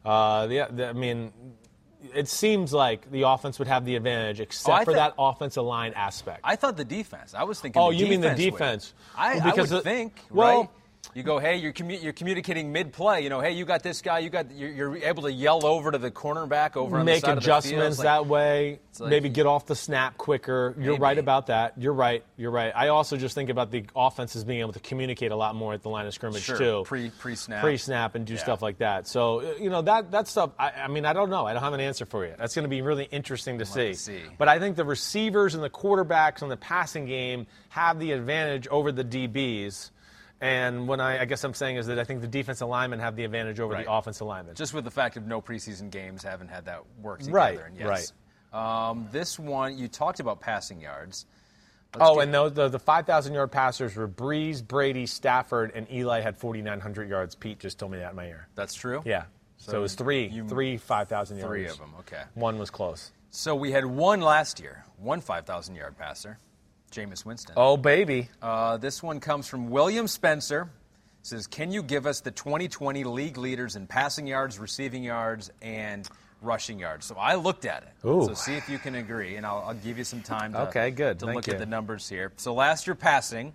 it seems like the offense would have the advantage, except for that offensive line aspect. I thought the defense. I was thinking. Oh, you mean the defense? I would think. Well, right? You go, hey, you're communicating mid-play. Hey, you got this guy. You're able to yell over to the cornerback over on the side of the field. Make adjustments that way. Maybe get off the snap quicker. You're right about that. You're right. I also just think about the offenses being able to communicate a lot more at the line of scrimmage too. Pre-snap and do stuff like that. So that stuff. I don't know. I don't have an answer for you. That's going to be really interesting to see. But I think the receivers and the quarterbacks in the passing game have the advantage over the DBs. And what I guess I'm saying is that I think the defensive linemen have the advantage over the offensive linemen. Just with the fact of no preseason games, haven't had that work together. Right, and yes. This one, you talked about passing yards. And the 5,000-yard passers were Breeze, Brady, Stafford, and Eli had 4,900 yards. Pete just told me that in my ear. That's true? Yeah. So it was three 5,000 yards. 3 of them, okay. One was close. So we had one last year, one 5,000-yard passer. Jameis Winston. Oh, baby. This one comes from William Spencer. It says, can you give us the 2020 league leaders in passing yards, receiving yards, and rushing yards? So I looked at it. Ooh. So see if you can agree, and I'll give you some time to, look at the numbers here. So last year passing,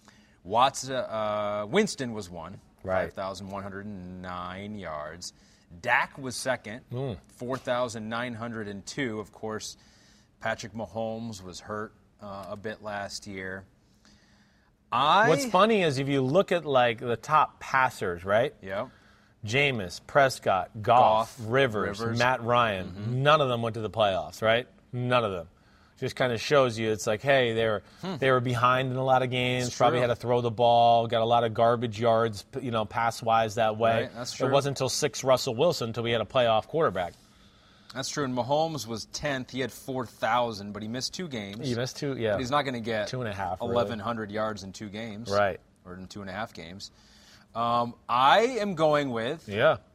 Winston was one, 5,109 yards. Dak was second, 4,902. Of course, Patrick Mahomes was hurt a bit last year. What's funny is if you look at the top passers, right? Yeah. Jameis, Prescott, Goff, Rivers, Matt Ryan. Mm-hmm. None of them went to the playoffs, right? None of them. Just kind of shows you it's like, hey, they were behind in a lot of games. Probably had to throw the ball. Got a lot of garbage yards, pass wise that way. Right, that's true. It wasn't until 6 Russell Wilson until we had a playoff quarterback. That's true. And Mahomes was 10th. He had 4,000, but he missed 2 games. He missed 2, yeah. But he's not going to get 2.5, 1,100 yards in 2 games. Right. Or in 2.5 games. I am going with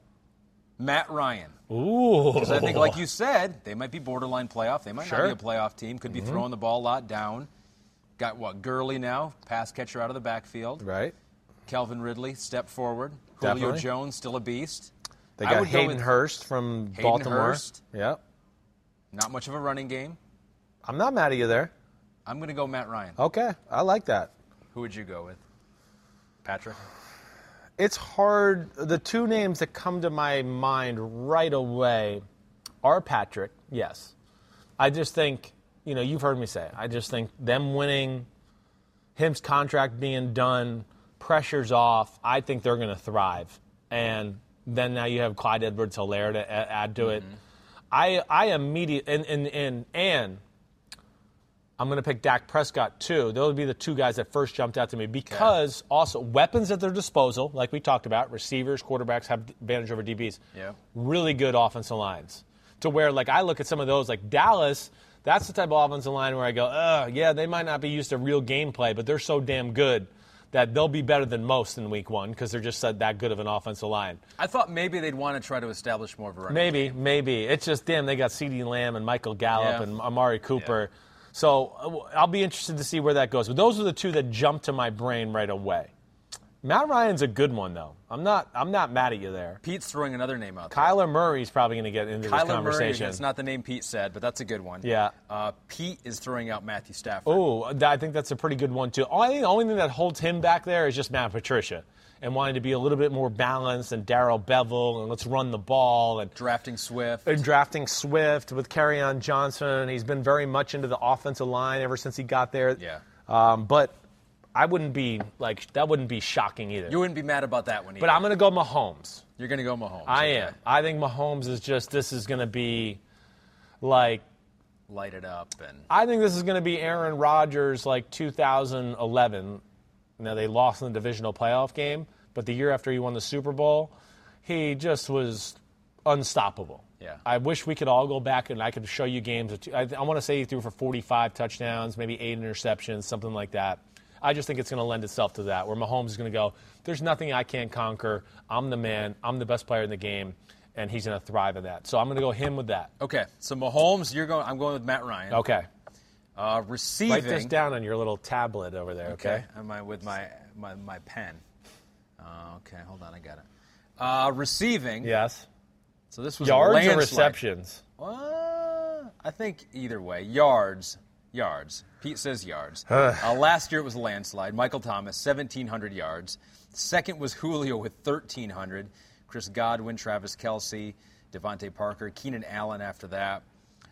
Matt Ryan. Ooh. Because I think, like you said, they might be borderline playoff. They might not be a playoff team. Could be throwing the ball a lot down. Got Gurley now, pass catcher out of the backfield. Right. Calvin Ridley, step forward. Definitely. Julio Jones, still a beast. They got Hayden Hurst from Baltimore. Hurst. Yep. Not much of a running game. I'm not mad at you there. I'm going to go Matt Ryan. Okay. I like that. Who would you go with? Patrick? It's hard. The 2 names that come to my mind right away are Patrick, yes. I just think, you've heard me say it. I just think them winning, his contract being done, pressure's off, I think they're going to thrive. And then now you have Clyde Edwards-Helaire to add to it. I immediately and I'm going to pick Dak Prescott too. Those would be the 2 guys that first jumped out to me because also weapons at their disposal, like we talked about, receivers, quarterbacks have advantage over DBs. Yeah. Really good offensive lines. To where I look at some of those like Dallas, that's the type of offensive line where I go, they might not be used to real gameplay, but they're so damn good that they'll be better than most in week 1 because they're just that good of an offensive line. I thought maybe they'd want to try to establish more of a running game. Maybe. It's just, they got CeeDee Lamb and Michael Gallup and Amari Cooper. Yeah. So I'll be interested to see where that goes. But those are the 2 that jump to my brain right away. Matt Ryan's a good one, though. I'm not mad at you there. Pete's throwing another name out there. Kyler Murray's probably going to get into this conversation. Murray, that's not the name Pete said, but that's a good one. Yeah. Pete is throwing out Matthew Stafford. Oh, I think that's a pretty good one, too. I think the only thing that holds him back there is just Matt Patricia and wanting to be a little bit more balanced and Darrell Bevel and let's run the ball. And drafting Swift. And drafting Swift with Kerryon Johnson. He's been very much into the offensive line ever since he got there. Yeah. But I wouldn't be that wouldn't be shocking either. You wouldn't be mad about that one either. But I'm going to go Mahomes. You're going to go Mahomes. I am. I think Mahomes is this is going to be light it up. And I think this is going to be Aaron Rodgers 2011. Now, they lost in the divisional playoff game, but the year after he won the Super Bowl, he just was unstoppable. Yeah. I wish we could all go back and I could show you games. I want to say he threw for 45 touchdowns, maybe 8 interceptions, something like that. I just think it's going to lend itself to that, where Mahomes is going to go, there's nothing I can't conquer. I'm the man. I'm the best player in the game, and he's going to thrive in that. So I'm going to go him with that. Okay, so Mahomes, I'm going with Matt Ryan. Okay. Receiving. Write this down on your little tablet over there, okay? With my pen. Okay, hold on, I got it. Receiving. Yes. So this was yards a landslide. or receptions? I think either way. Yards. Pete says yards. Last year it was a landslide. Michael Thomas, 1,700 yards. Second was Julio with 1,300. Chris Godwin, Travis Kelce, Devontae Parker, Keenan Allen after that.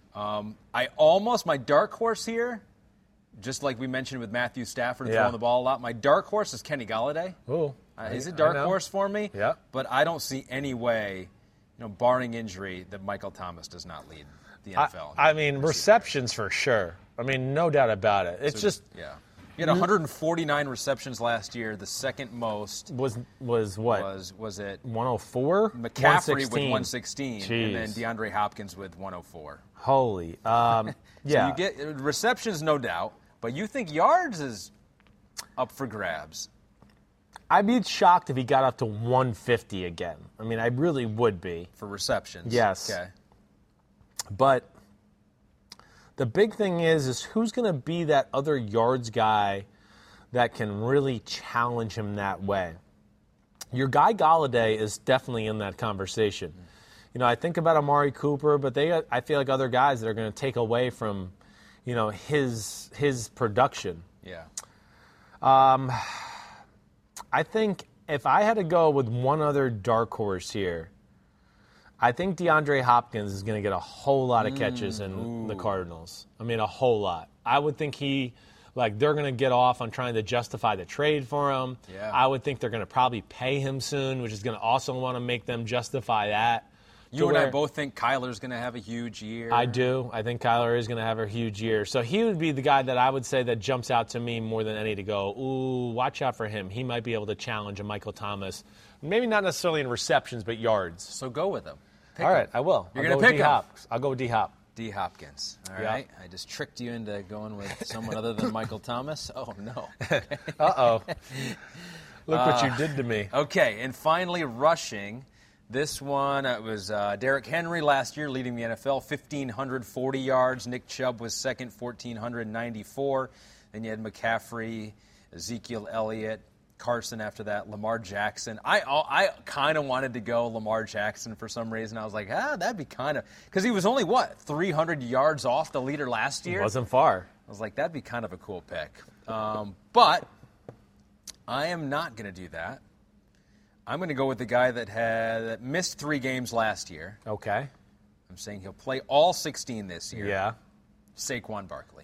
My dark horse here, just like we mentioned with Matthew Stafford throwing the ball a lot, my dark horse is Kenny Galladay. Ooh. He's a dark horse for me. Yeah. But I don't see any way, barring injury, that Michael Thomas does not lead the NFL. I mean, receptions for sure. I mean, no doubt about it. It's just. Yeah. He had 149 receptions last year. The second most was what? Was it 104? McCaffrey with 116, Jeez. and then DeAndre Hopkins with 104. Holy. So you get receptions, no doubt, but you think yards is up for grabs. I'd be shocked if he got up to 150 again. I mean, I really would be. For receptions. Yes. Okay. But the big thing is who's going to be that other yards guy that can really challenge him that way? Your guy Galladay is definitely in that conversation. I think about Amari Cooper, but I feel like other guys that are going to take away from, his production. Yeah. I think if I had to go with one other dark horse here, I think DeAndre Hopkins is going to get a whole lot of catches in the Cardinals. I mean, a whole lot. I would think they're going to get off on trying to justify the trade for him. Yeah. I would think they're going to probably pay him soon, which is going to also want to make them justify that. You and I both think Kyler's going to have a huge year. I do. I think Kyler is going to have a huge year. So he would be the guy that I would say that jumps out to me more than any to go, ooh, watch out for him. He might be able to challenge a Michael Thomas. Maybe not necessarily in receptions, but yards. So go with him. All right, I will. You're going to pick him. I'll go with D-Hop. D. Hopkins. All right. I just tricked you into going with someone other than Michael Thomas. Oh, no. Okay. Uh-oh. Look what you did to me. Okay, and finally rushing. This one, it was Derrick Henry last year leading the NFL, 1,540 yards. Nick Chubb was second, 1,494. Then you had McCaffrey, Ezekiel Elliott, Carson after that, Lamar Jackson. I kind of wanted to go Lamar Jackson for some reason. I was like, that'd be kind of – because he was only, 300 yards off the leader last year? It wasn't far. I was like, that'd be kind of a cool pick. But I am not going to do that. I'm going to go with the guy that missed 3 games last year. Okay. I'm saying he'll play all 16 this year. Yeah. Saquon Barkley.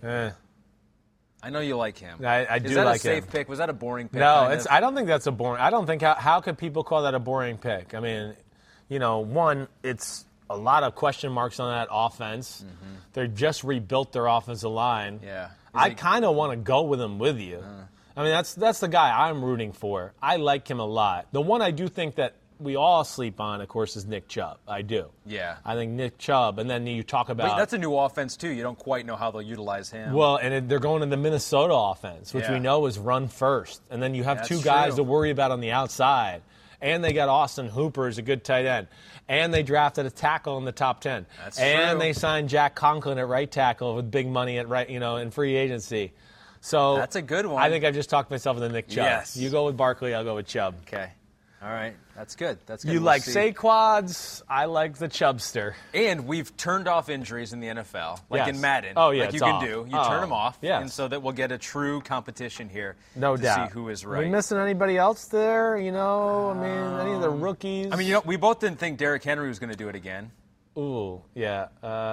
I know you like him. I do like him. Is that a safe pick? Was that a boring pick? No, I don't think that's a boring. I don't think how could people call that a boring pick? I mean, one, it's a lot of question marks on that offense. Mm-hmm. They just rebuilt their offensive line. Yeah. I kind of want to go with him with you. I mean, that's the guy I'm rooting for. I like him a lot. The one I do think that we all sleep on, of course, is Nick Chubb. I do. Yeah. I think Nick Chubb, and then you talk about... Wait, that's a new offense, too. You don't quite know how they'll utilize him. Well, and they're going to the Minnesota offense, which we know is run first. And then you have two guys to worry about on the outside. And they got Austin Hooper as a good tight end. And they drafted a tackle in the top 10. That's and true. They signed Jack Conklin at right tackle with big money at right, in free agency. So that's a good one. I think I've just talked myself into Nick Chubb. Yes. You go with Barkley, I'll go with Chubb. Okay. All right. That's good. That's good. You like Saquads, I like the Chubbster. And we've turned off injuries in the NFL, like in Madden. Oh, yeah, like you it's can off. do. You turn them off. Yes. And so that we'll get a true competition here to see who is right. Are we missing anybody else there? I mean, any of the rookies? I mean, we both didn't think Derrick Henry was going to do it again. Ooh, yeah.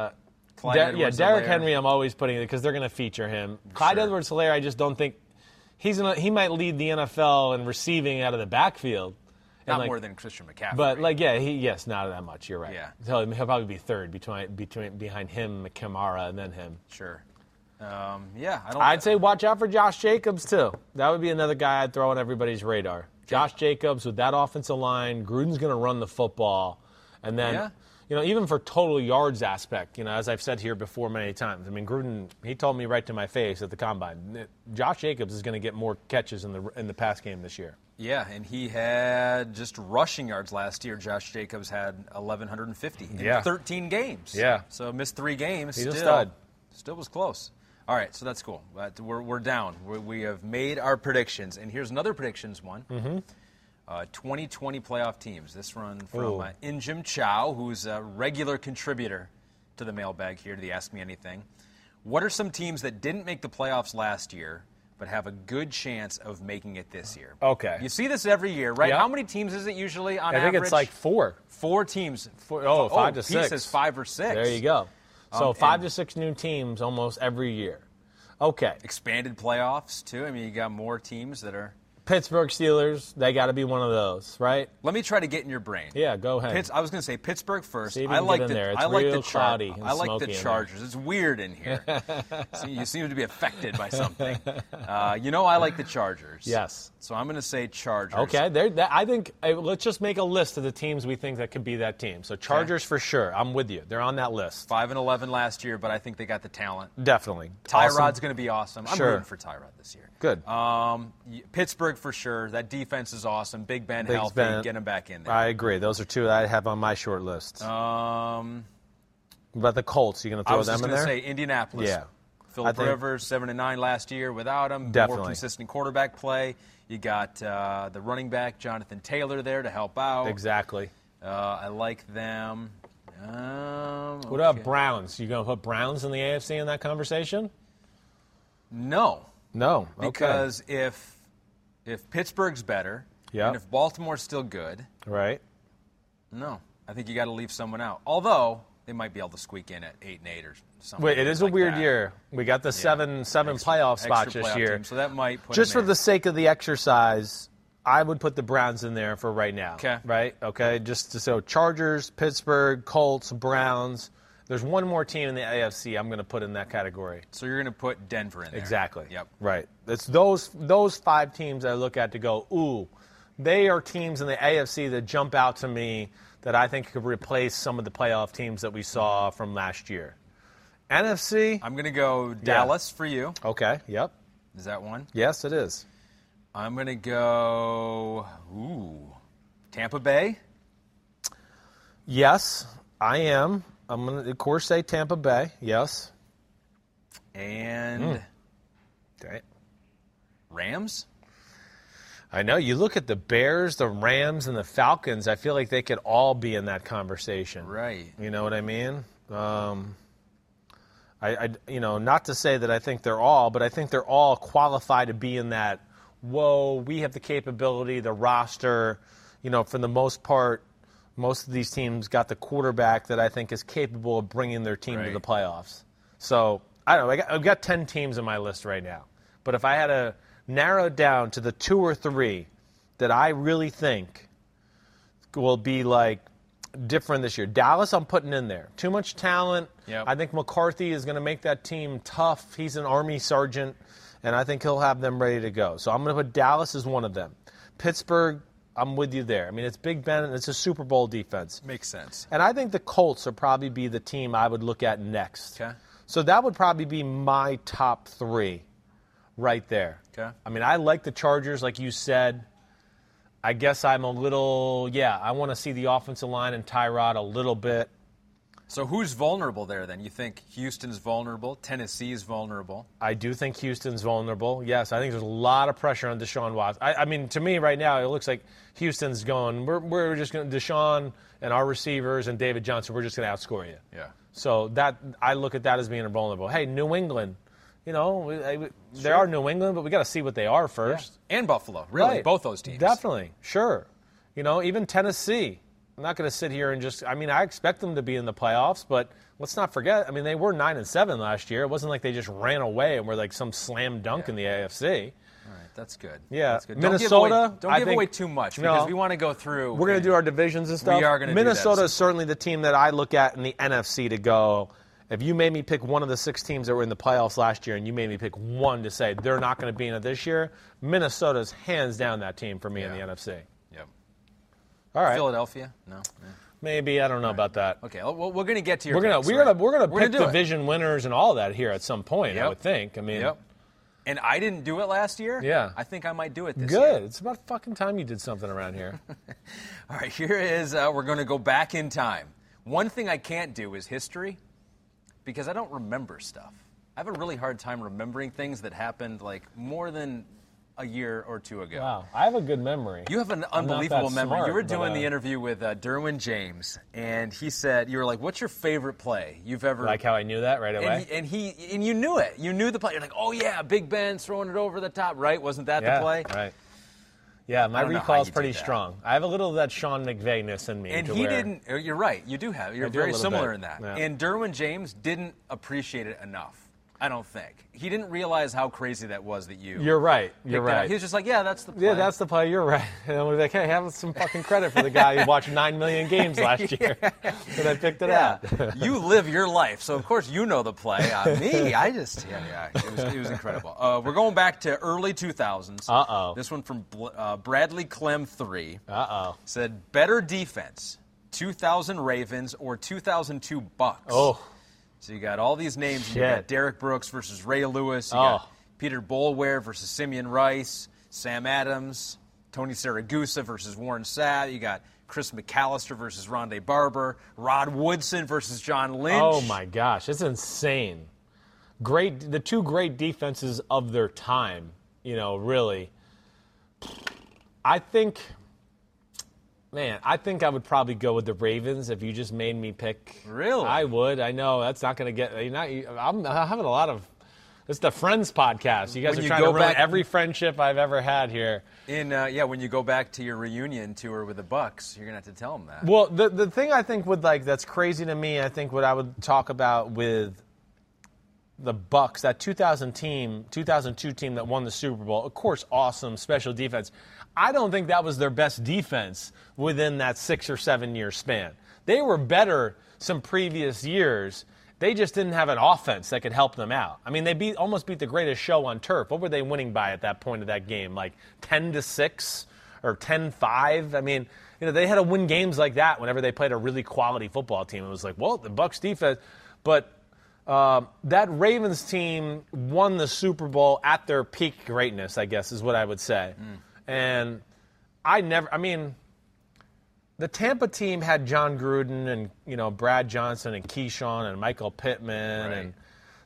Derrick Henry I'm always putting it because they're going to feature him. Clyde Edwards-Helaire, I just don't think he might lead the NFL in receiving out of the backfield. Not more than Christian McCaffrey. But, not that much. You're right. Yeah. He'll probably be third behind him, Kamara, and then him. Sure. I'd say watch out for Josh Jacobs, too. That would be another guy I'd throw on everybody's radar. Josh Jacobs with that offensive line. Gruden's going to run the football. And then, even for total yards aspect, as I've said here before many times, I mean, Gruden, he told me right to my face at the Combine, Josh Jacobs is going to get more catches in the pass game this year. Yeah, and he had just rushing yards last year. Josh Jacobs had 1,150 in 13 games. Yeah. So missed 3 games. He's a stud. Still was close. All right, so that's cool. We're down. We have made our predictions. And here's another predictions one. 2020 playoff teams. This run from Injim Chow, who's a regular contributor to the mailbag here, to the Ask Me Anything. What are some teams that didn't make the playoffs last year but have a good chance of making it this year? Okay. You see this every year, right? Yep. How many teams is it usually on average? I think it's like 4. 4 teams. 5 to 6. He says 5 or 6. There you go. So 5 to 6 new teams almost every year. Okay. Expanded playoffs, too. I mean, you got more teams that are... Pittsburgh Steelers, they got to be one of those, right? Let me try to get in your brain. Yeah, go ahead. I was going to say Pittsburgh first. I like the cloudy. I like the Chargers. It's weird in here. You seem to be affected by something. I like the Chargers. Yes. So I'm going to say Chargers. Okay. I think let's just make a list of the teams we think that could be that team. So Chargers for sure. I'm with you. They're on that list. 5-11 last year, but I think they got the talent. Definitely. Tyrod's going to be awesome. I'm rooting for Tyrod this year. Good. Pittsburgh for sure. That defense is awesome. Big Ben healthy. Get him back in there. I agree. Those are 2 that I have on my short list. What about the Colts? You going to throw them in there? I was going to say Indianapolis. Yeah. Phillip Rivers, 7-9 last year without him. Definitely. More consistent quarterback play. You got the running back, Jonathan Taylor, there to help out. Exactly. I like them. What about Browns? You going to put Browns in the AFC in that conversation? No. Okay. Because if Pittsburgh's better, and if Baltimore's still good, right? No. I think you got to leave someone out. Although they might be able to squeak in at 8-8 or something. Wait, it is a weird year. We got the seven playoff spots this year. Team, so that might put just for the sake of the exercise, I would put the Browns in there for right now. Okay. Right? Okay. So Chargers, Pittsburgh, Colts, Browns. There's one more team in the AFC I'm going to put in that category. So you're going to put Denver in there. Exactly. Yep. Right. It's those 5 teams I look at to go, ooh, they are teams in the AFC that jump out to me that I think could replace some of the playoff teams that we saw from last year. NFC. I'm going to go Dallas for you. Okay. Yep. Is that one? Yes, it is. I'm going to go Tampa Bay. Yes, I am. I'm going to, of course, say Tampa Bay. Yes. And Rams? I know. You look at the Bears, the Rams, and the Falcons, I feel like they could all be in that conversation. Right. You know what I mean? Not to say that I think they're all, but I think they're all qualified to be in that, we have the capability, the roster, for the most part, most of these teams got the quarterback that I think is capable of bringing their team to the playoffs. So, I don't know. I've got 10 teams on my list right now. But if I had to narrow it down to the 2 or 3 that I really think will be, different this year. Dallas, I'm putting in there. Too much talent. Yep. I think McCarthy is going to make that team tough. He's an Army sergeant, and I think he'll have them ready to go. So I'm going to put Dallas as one of them. Pittsburgh, I'm with you there. I mean, it's Big Ben, and it's a Super Bowl defense. Makes sense. And I think the Colts will probably be the team I would look at next. Okay. So that would probably be my top 3 right there. Okay. I mean, I like the Chargers, like you said. I guess I'm a little, I want to see the offensive line and Tyrod a little bit. So who's vulnerable there then? You think Houston's vulnerable? Tennessee's vulnerable? I do think Houston's vulnerable. Yes, I think there's a lot of pressure on Deshaun Watson. I mean, to me right now, it looks like Houston's going, we're just going to, Deshaun and our receivers and David Johnson, we're just going to outscore you. Yeah. So I look at that as being vulnerable. Hey, New England, they are New England, but we got to see what they are first. Yeah. And Buffalo, really, right. Both those teams. Definitely, sure. Even Tennessee. I'm not going to sit here and I expect them to be in the playoffs, but let's not forget, they were 9-7 last year. It wasn't like they just ran away and were like some slam dunk in the AFC. All right, that's good. Yeah. That's good. Minnesota. Don't give away too much because we want to go through. We're going to do our divisions and stuff. We are going to Minnesota do that. is certainly the team that I look at in the NFC to go, if you made me pick one of the 6 teams that were in the playoffs last year and you made me pick one to say they're not going to be in it this year, Minnesota's hands down that team for me in the NFC. Yep. All right. Philadelphia? No. Yeah. Maybe. I don't know about that. Okay. Well, we're going to get to your We're gonna pick division winners and all that here at some point, I would think. And I didn't do it last year. Yeah. I think I might do it this year. Good. It's about fucking time you did something around here. All right. Here is, we're going to go back in time. One thing I can't do is history because I don't remember stuff. have a really hard time remembering things that happened like more than a year or two ago. Wow, I have a good memory. You have an unbelievable memory. Smart, you were doing the interview with Derwin James, and he said, you were like, what's your favorite play you've ever... Like how I knew that right away? And you knew it. You knew the play. You're like, oh, yeah, Big Ben throwing it over the top, right? Wasn't that the play? Right. Yeah, my recall is pretty strong. I have a little of that Sean McVay-ness in me. And he didn't... You're right. You do have. You're very similar in that. Yeah. And Derwin James didn't appreciate it enough. I don't think. He didn't realize how crazy that was that you... You're right. You're right. He was just like, yeah, that's the play. Yeah, that's the play. You're right. And I was like, hey, have some fucking credit for the guy who watched 9 million games last year. And I picked it out. You live your life, so of course you know the play. Me, I just... Yeah. It was incredible. We're going back to early 2000s. Uh-oh. This one from Bradley Clem 3. Uh-oh. Said, better defense, 2000 Ravens or 2002 Bucks? Oh. So you got all these names. Shit. You got Derek Brooks versus Ray Lewis. You got Peter Boulware versus Simeon Rice. Sam Adams. Tony Siragusa versus Warren Sapp. You got Chris McAllister versus Rondé Barber. Rod Woodson versus John Lynch. Oh, my gosh. It's insane. The two great defenses of their time, really. I think I would probably go with the Ravens if you just made me pick. Really? I would. I know that's not going to get. I'm having a lot of. It's the Friends podcast. You guys are trying to ruin every friendship I've ever had here. When you go back to your reunion tour with the Bucks, you're going to have to tell them that. Well, the thing I think that's crazy to me, I think what I would talk about with the Bucks, that 2002 team that won the Super Bowl, of course, awesome special defense. I don't think that was their best defense within that 6 or 7 year span. They were better some previous years. They just didn't have an offense that could help them out. I mean, they almost beat the greatest show on turf. What were they winning by at that point of that game? Like 10-6 or 10-5? I mean, they had to win games like that whenever they played a really quality football team. It was like, well, the Bucks defense, but that Ravens team won the Super Bowl at their peak greatness, I guess, is what I would say. And the Tampa team had John Gruden and, Brad Johnson and Keyshawn and Michael Pittman. Right. And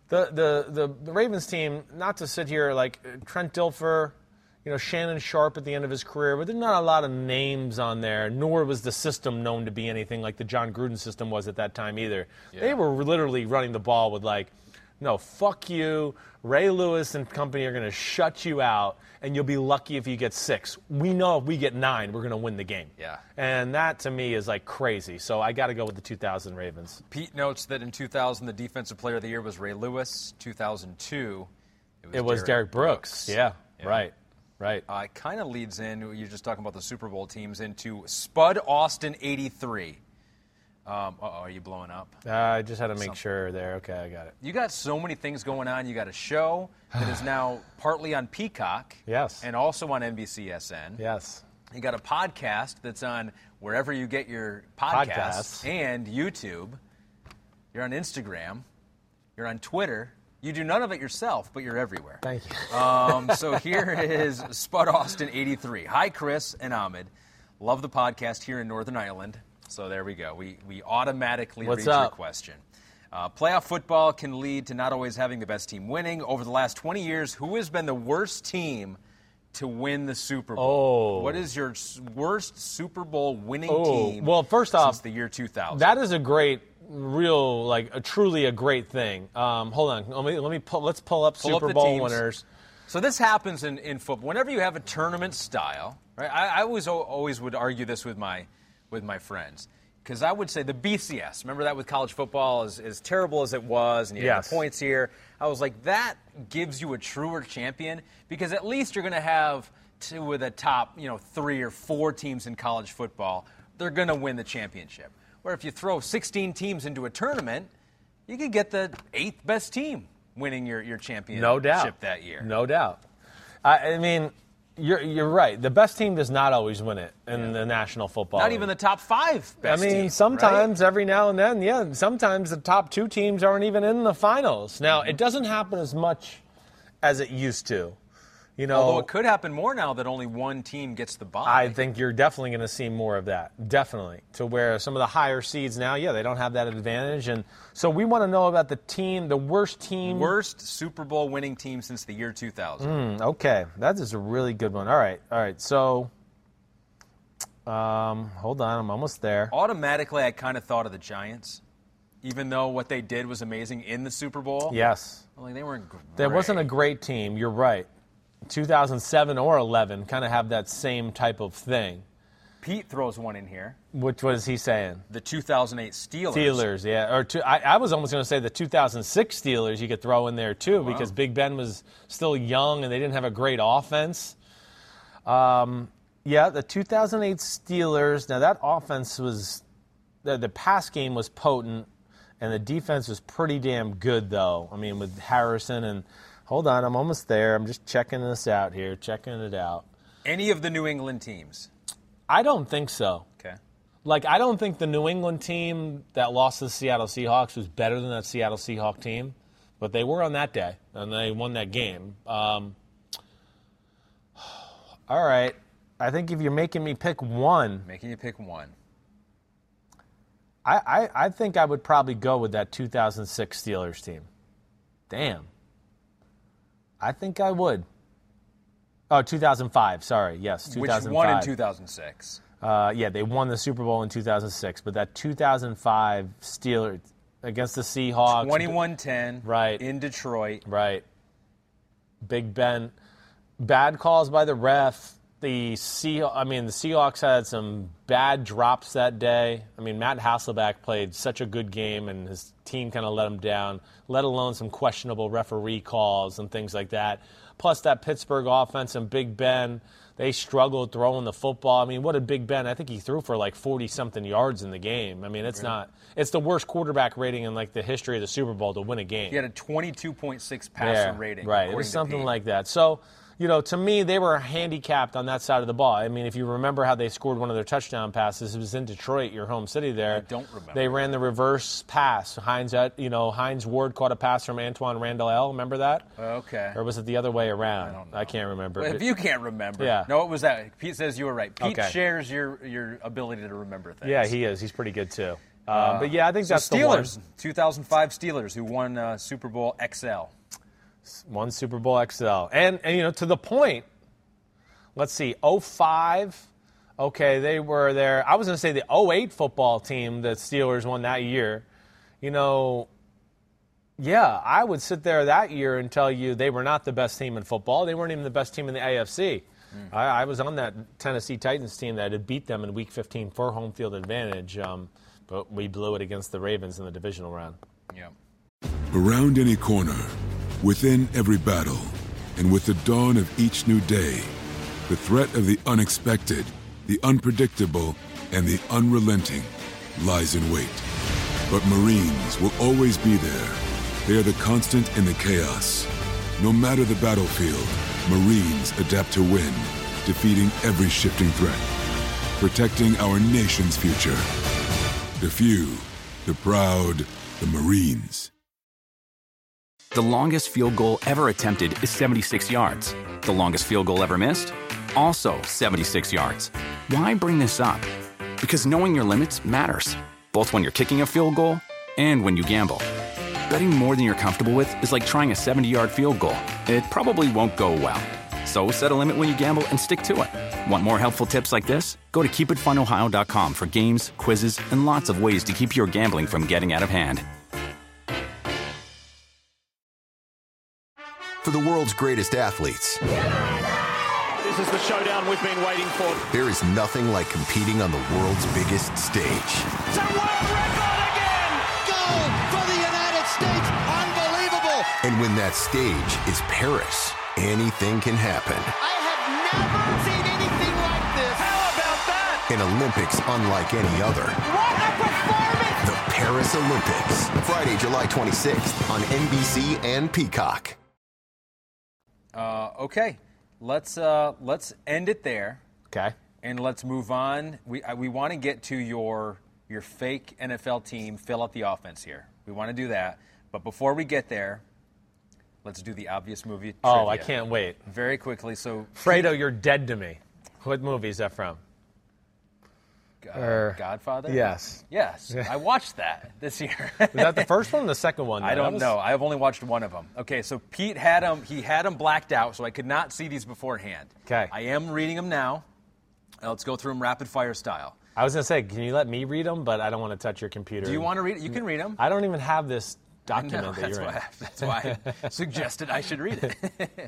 the Ravens team, not to sit here like Trent Dilfer, Shannon Sharp at the end of his career, but there's not a lot of names on there, nor was the system known to be anything like the John Gruden system was at that time either. Yeah. They were literally running the ball with no, fuck you. Ray Lewis and company are going to shut you out, and you'll be lucky if you get 6. We know if we get 9, we're going to win the game. Yeah. And that, to me, is crazy. So I got to go with the 2000 Ravens. Pete notes that in 2000, the Defensive Player of the Year was Ray Lewis. 2002, it was Derek Brooks. Yeah, right. It kind of leads in, you're just talking about the Super Bowl teams, into Spud Austin 83. Are you blowing up? I just had to make sure there. Okay, I got it. You got so many things going on. You got a show that is now partly on Peacock. Yes. And also on NBCSN. Yes. You got a podcast that's on wherever you get your podcasts. And YouTube. You're on Instagram. You're on Twitter. You do none of it yourself, but you're everywhere. Thank you. So here is Spud Austin 83. Hi, Chris and Ahmed. Love the podcast here in Northern Ireland. So there we go. We automatically read your question. Playoff football can lead to not always having the best team winning. Over the last 20 years, who has been the worst team to win the Super Bowl? What is your worst Super Bowl winning team since the year 2000? That is a great, truly a great thing. Hold on. Let's pull up Super Bowl winners. So this happens in football. Whenever you have a tournament style, right? I always would argue this with my friends, because I would say the BCS, remember that with college football, as terrible as it was, and you had the points here, I was like, that gives you a truer champion, because at least you're going to have two of the top 3 or 4 teams in college football. They're going to win the championship. Where if you throw 16 teams into a tournament, you could get the 8th best team winning your championship that year. No doubt. I mean, You're right. The best team does not always win it in the National Football League. Not even the top 5 best teams. Sometimes, right? Every now and then, sometimes the top 2 teams aren't even in the finals. Now, it doesn't happen as much as it used to. You know, although it could happen more now that only one team gets the bye. I think you're definitely going to see more of that. Definitely. To where some of the higher seeds now, they don't have that advantage. And so we want to know about the worst team. Worst Super Bowl winning team since the year 2000. Okay. That is a really good one. All right. So, hold on. I'm almost there. Automatically, I kind of thought of the Giants, even though what they did was amazing in the Super Bowl. Yes. Like, they weren't great. That wasn't a great team. You're right. 2007 or 11 kind of have that same type of thing. Pete throws one in here. What is he saying? The 2008 Steelers. Steelers, yeah. I was almost going to say the 2006 Steelers you could throw in there, too, because Big Ben was still young and they didn't have a great offense. The 2008 Steelers, now that offense was, the pass game was potent, and the defense was pretty damn good, though. I mean, with Harrison and... Hold on, I'm almost there. I'm just checking this out here, checking it out. Any of the New England teams? I don't think so. Okay. Like, I don't think the New England team that lost to the Seattle Seahawks was better than that Seattle Seahawks team, but they were on that day, and they won that game. All right. I think if you're making me pick one. Making you pick one. I think I would probably go with that 2006 Steelers team. Damn. I think I would. Oh, 2005. Sorry. Yes, 2005. Which won in 2006. They won the Super Bowl in 2006. But that 2005 Steelers against the Seahawks. 21-10. Right. In Detroit. Right. Big Ben. Bad calls by the ref. The Seahawks had some bad drops that day. I mean, Matt Hasselbeck played such a good game, and his team kind of let him down, let alone some questionable referee calls and things like that. Plus that Pittsburgh offense and Big Ben, they struggled throwing the football. I mean, what did Big Ben? I think he threw for like 40-something yards in the game. I mean, it's the worst quarterback rating in like the history of the Super Bowl to win a game. He had a 22.6 passer rating. Right, it was something like that. So, to me, they were handicapped on that side of the ball. I mean, if you remember how they scored one of their touchdown passes, it was in Detroit, your home city there. I don't remember. They ran the reverse pass. Hines Ward caught a pass from Antoine Randall. Remember that? Okay. Or was it the other way around? I don't know. I can't remember. Well, if you can't remember. Yeah. No, it was that. Pete says you were right. Pete Okay. shares your ability to remember things. Yeah, he is. He's pretty good, too. But, yeah, I think that's Steelers, the one. 2005 Steelers, who won Super Bowl XL. One Super Bowl XL. And to the point, let's see, 05, okay, they were there. I was going to say the 08 football team that Steelers won that year. I would sit there that year and tell you they were not the best team in football. They weren't even the best team in the AFC. I was on that Tennessee Titans team that had beat them in Week 15 for home field advantage, but we blew it against the Ravens in the divisional round. Yeah. Around any corner, within every battle, and with the dawn of each new day, the threat of the unexpected, the unpredictable, and the unrelenting lies in wait. But Marines will always be there. They are the constant in the chaos. No matter the battlefield, Marines adapt to win, defeating every shifting threat, protecting our nation's future. The few, the proud, the Marines. The longest field goal ever attempted is 76 yards. The longest field goal ever missed? Also 76 yards. Why bring this up? Because knowing your limits matters, both when you're kicking a field goal and when you gamble. Betting more than you're comfortable with is like trying a 70-yard field goal. It probably won't go well. So set a limit when you gamble and stick to it. Want more helpful tips like this? Go to keepitfunohio.com for games, quizzes, and lots of ways to keep your gambling from getting out of hand. For the world's greatest athletes, This is the showdown we've been waiting for. there is nothing like competing on the world's biggest stage. It's a world record again! Gold for the United States! Unbelievable! And when that stage is Paris, anything can happen. I have never seen anything like this! How about that? An Olympics unlike any other. What a performance! The Paris Olympics, Friday, July 26th on NBC and Peacock. Okay, let's end it there. Okay. And let's move on. We want to get to your fake NFL team, fill up the offense here. We want to do that. But before we get there, Let's do the obvious movie trivia. Oh, I can't wait. Very quickly. So, Fredo, you're dead to me. What movie is that from? Godfather? Yes. Yes. I watched that this year. Is that the first one or the second one? I don't know. I've only watched one of them. Okay, so Pete had them blacked out, so I could not see these beforehand. Okay. I am reading them now. Let's go through them rapid fire style. I was going to say, can you let me read them? But I don't want to touch your computer. Do you want to read it? You can read them. I don't even have this document that you're in. That's why I suggested I should read it.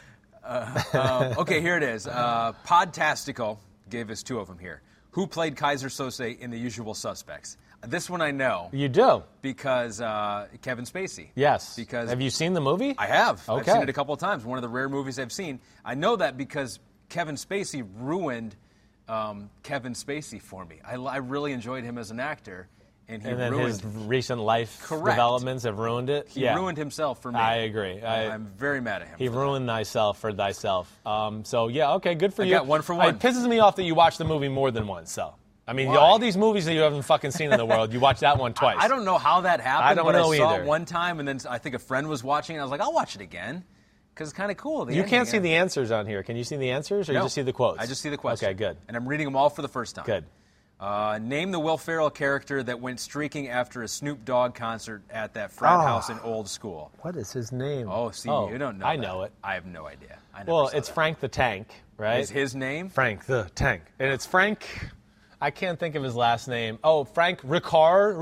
Okay, here it is. Podtastical gave us 2 of them here. Who played Kaiser Sose in The Usual Suspects? This one I know. You do? Because Kevin Spacey. Yes. Because have you seen the movie? I have. Okay. I've seen it a couple of times. One of the rare movies I've seen. I know that because Kevin Spacey ruined Kevin Spacey for me. I really enjoyed him as an actor. And then ruined his recent life Correct. developments have ruined it? He ruined himself for me. I agree. I'm very mad at him. He ruined thyself for thyself. So, yeah, okay, good for you. I got 1 for 1. It pisses me off that you watch the movie more than once, so. I mean, all these movies that you haven't fucking seen in the world, you watch that one twice. I don't know how that happened, I don't know I saw either. it one time, and then I think a friend was watching it, and I was like, I'll watch it again, because it's kind of cool. You can't see the answers on here. Can you see the answers, or you just see the quotes? I just see the questions. Okay, good. And I'm reading them all for the first time. Good. Name the Will Ferrell character that went streaking after a Snoop Dogg concert at that frat house in Old School. What is his name? Oh, see, you don't know I that. know it. I have no idea. Well, it's Frank the Tank, right? Is his name? Frank the Tank. And it's Frank... I can't think of his last name. Oh, Frank Ricard.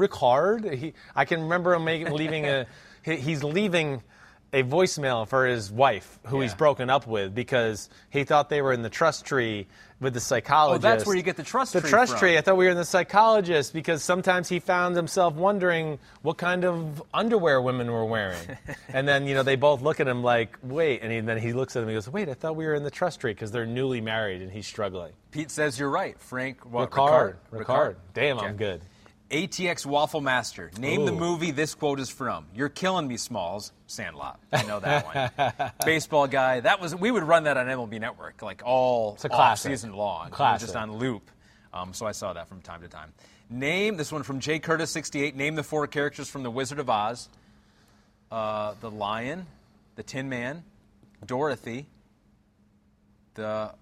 I can remember him leaving he's leaving a voicemail for his wife, who he's broken up with, because he thought they were in the trust tree with the psychologist. Oh, that's where you get the trust tree The trust from. tree. I thought we were in the psychologist, because sometimes he found himself wondering what kind of underwear women were wearing. And then, they both look at him like, wait. And then he looks at him and he goes, wait, I thought we were in the trust tree, because they're newly married and he's struggling. Pete says you're right. Frank Ricard. Damn, okay. I'm good. ATX Waffle Master. Name the movie this quote is from. You're killing me, Smalls. Sandlot. I know that one. Baseball guy. We would run that on MLB Network like all season long. Classic. Just on loop. So I saw that from time to time. Name, this one from Jay Curtis 68. Name the 4 characters from The Wizard of Oz. The Lion, the Tin Man, Dorothy, the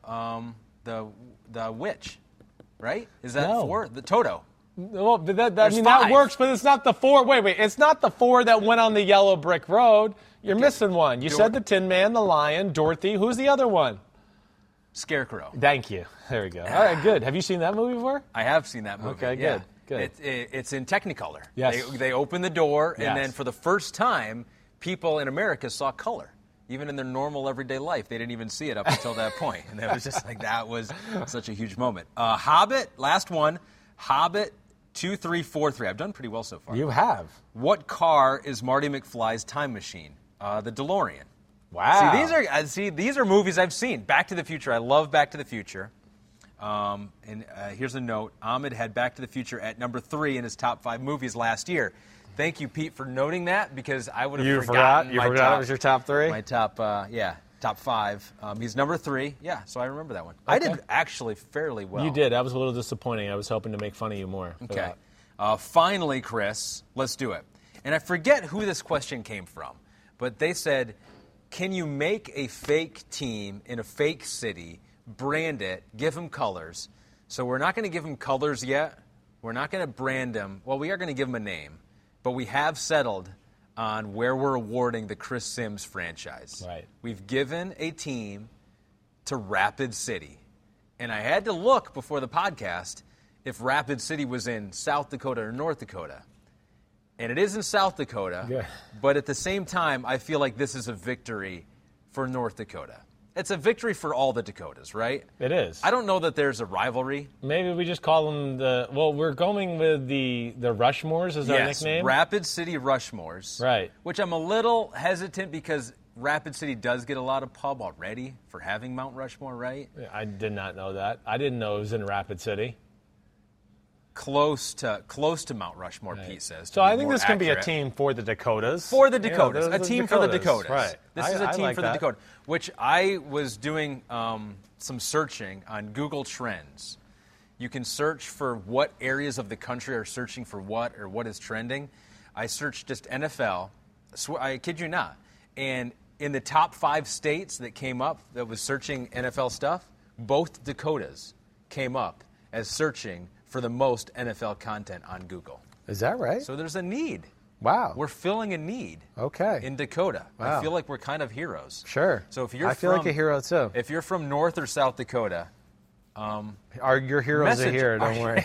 Witch. Right? Is that 4? The Toto. Well, that works, but it's not the 4. Wait, it's not the 4 that went on the yellow brick road. You're missing one. You said the Tin Man, the Lion, Dorothy. Who's the other one? Scarecrow. Thank you. There we go. All right, good. Have you seen that movie before? I have seen that movie. Okay, good. Good. It's in Technicolor. Yes. They open the door, and then for the first time, people in America saw color. Even in their normal everyday life, they didn't even see it up until that point. And it was just like, that was such a huge moment. Hobbit, last one. Hobbit 2343. I've done pretty well so far. You have. What car is Marty McFly's time machine? The DeLorean. Wow. These are movies I've seen. Back to the Future. I love Back to the Future. Here's a note. Ahmed had Back to the Future at number 3 in his top 5 movies last year. Thank you, Pete, for noting that, because I would have forgotten. You forgot it was your top 3? My top, top 5. He's number 3. Yeah, so I remember that one. Okay. I did actually fairly well. You did. That was a little disappointing. I was hoping to make fun of you more. Okay. Finally, Chris, let's do it. And I forget who this question came from, but they said, can you make a fake team in a fake city, brand it, give them colors? So we're not going to give them colors yet. We're not going to brand them. Well, we are going to give them a name, but we have settled on where we're awarding the Chris Sims franchise. Right. We've given a team to Rapid City. And I had to look before the podcast if Rapid City was in South Dakota or North Dakota. And it is in South Dakota, but at the same time, I feel like this is a victory for North Dakota. It's a victory for all the Dakotas, right? It is. I don't know that there's a rivalry. Maybe we just call them we're going with the Rushmores as our nickname? Rapid City Rushmores. Right. Which I'm a little hesitant because Rapid City does get a lot of pub already for having Mount Rushmore, right? I did not know that. I didn't know it was in Rapid City. Close to Mount Rushmore, right. Pete says. So I think this can be a team for the Dakotas. For the Dakotas. A team for the Dakotas. Right. This is a team for the Dakotas. Which I was doing some searching on Google Trends. You can search for what areas of the country are searching for what or what is trending. I searched just NFL. I kid you not. And in the top 5 states that came up that was searching NFL stuff, both Dakotas came up as searching for the most NFL content on Google. Is that right? So there's a need. Wow. We're filling a need. Okay. In Dakota. Wow. I feel like we're kind of heroes. Sure. So if you're I feel like a hero too. If you're from North or South Dakota, your heroes are here, don't worry.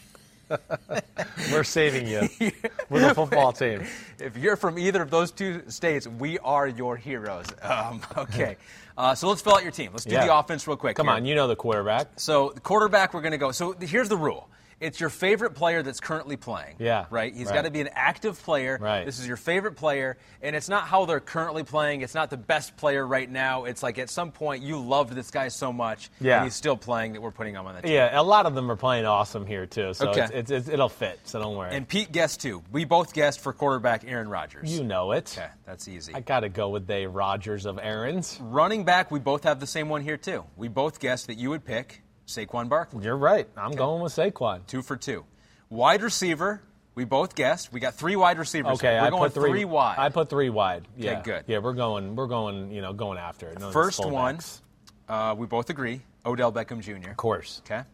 We're saving you. We're the football team. If you're from either of those 2 states, we are your heroes. Okay. So let's fill out your team. Let's do the offense real quick. Come on, you know the quarterback. So the quarterback, we're going to go. So here's the rule. It's your favorite player that's currently playing. Yeah. Right? He's Right. got to be an active player. Right. This is your favorite player, and it's not how they're currently playing. It's not the best player right now. It's like at some point you loved this guy so much, and he's still playing, that we're putting him on the team. Yeah, a lot of them are playing awesome here, too, so Okay. it'll fit, so don't worry. And Pete guessed too. We both guessed for quarterback Aaron Rodgers. You know it. Okay, that's easy. I got to go with the Rodgers of Aaron's. Running back, we both have the same one here too. We both guessed that you would pick Saquon Barkley. You're right. I'm going with Saquon. 2 for 2. Wide receiver, we both guessed. We got 3 wide receivers. Okay, we're I going put 3 wide. I put 3 wide. Yeah. Okay, good. Yeah, we're going, going after it. No, First it's one, fullbacks. we both agree, Odell Beckham Jr. Of course. Okay.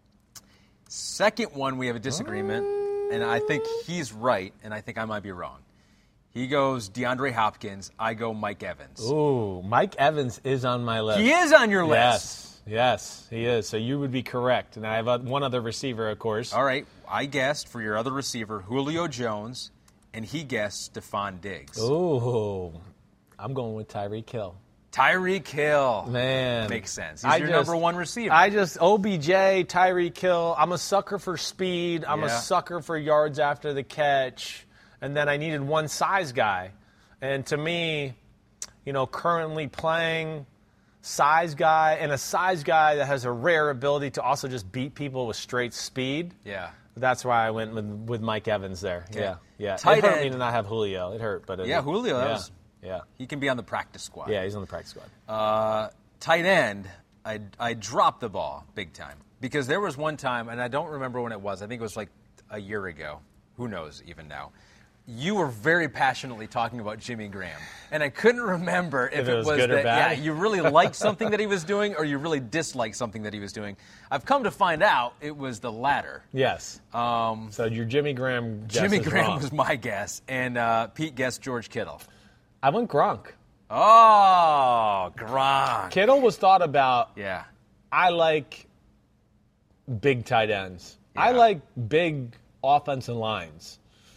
Second one, we have a disagreement, and I think he's right, and I think I might be wrong. He goes DeAndre Hopkins. I go Mike Evans. Ooh, Mike Evans is on my list. He is on your list. Yes, he is. So you would be correct. And I have one other receiver, of course. All right. I guessed for your other receiver, Julio Jones, and he guessed Stephon Diggs. Ooh, I'm going with Tyreek Hill. Tyreek Hill. Man. Makes sense. He's your number 1 receiver. OBJ, Tyreek Hill. I'm a sucker for speed. I'm a sucker for yards after the catch. And then I needed one size guy. And to me, currently playing size guy and a size guy that has a rare ability to also just beat people with straight speed. Yeah. That's why I went with Mike Evans there. Okay. Yeah. Tight it hurt end. me to not have Julio. It hurt, but Julio. Yeah. He can be on the practice squad. Yeah, he's on the practice squad. Tight end, I dropped the ball big time because there was one time, and I don't remember when it was. I think it was like a year ago. Who knows even now. You were very passionately talking about Jimmy Graham, and I couldn't remember if it was good or that bad. you really liked something that he was doing or you really disliked something that he was doing. I've come to find out it was the latter. Yes. So your Jimmy Graham guess Jimmy is Graham wrong. was my guess, and Pete guessed George Kittle. I went Gronk. Oh, Gronk. Kittle was thought about. Yeah. I like big tight ends. Yeah. I like big offensive lines.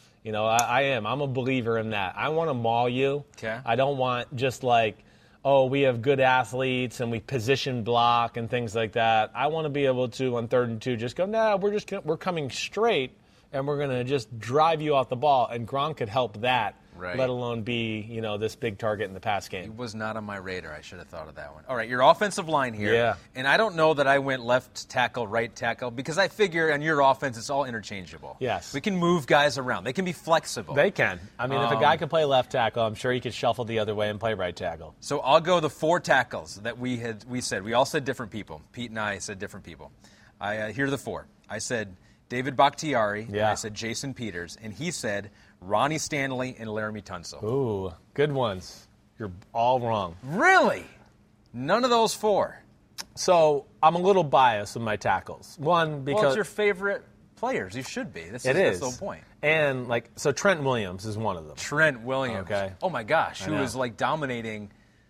I am. I'm a believer in that. I want to maul you. Okay. I don't want just like, we have good athletes and we position block and things like that. I want to be able to, on 3rd and 2, just go, we're coming straight and we're going to just drive you off the ball. And Gronk could help that, right. Let alone be, this big target in the pass game. It was not on my radar. I should have thought of that one. All right, your offensive line here. Yeah. And I don't know that I went left tackle, right tackle, because I figure on your offense it's all interchangeable. Yes. We can move guys around. They can be flexible. They can. I mean, if a guy can play left tackle, I'm sure he could shuffle the other way and play right tackle. So I'll go the 4 tackles that we said. We all said different people. Pete and I said different people. Here are the 4. I said David Bakhtiari, and I said Jason Peters, and he said Ronnie Stanley and Laramie Tunsil. Ooh, good ones. You're all wrong. Really? None of those 4? So I'm a little biased with my tackles. One, because... Well, it's your favorite players. You should be. That's the whole point. And, so Trent Williams is one of them. Trent Williams. Okay. Oh, my gosh. Who was, dominating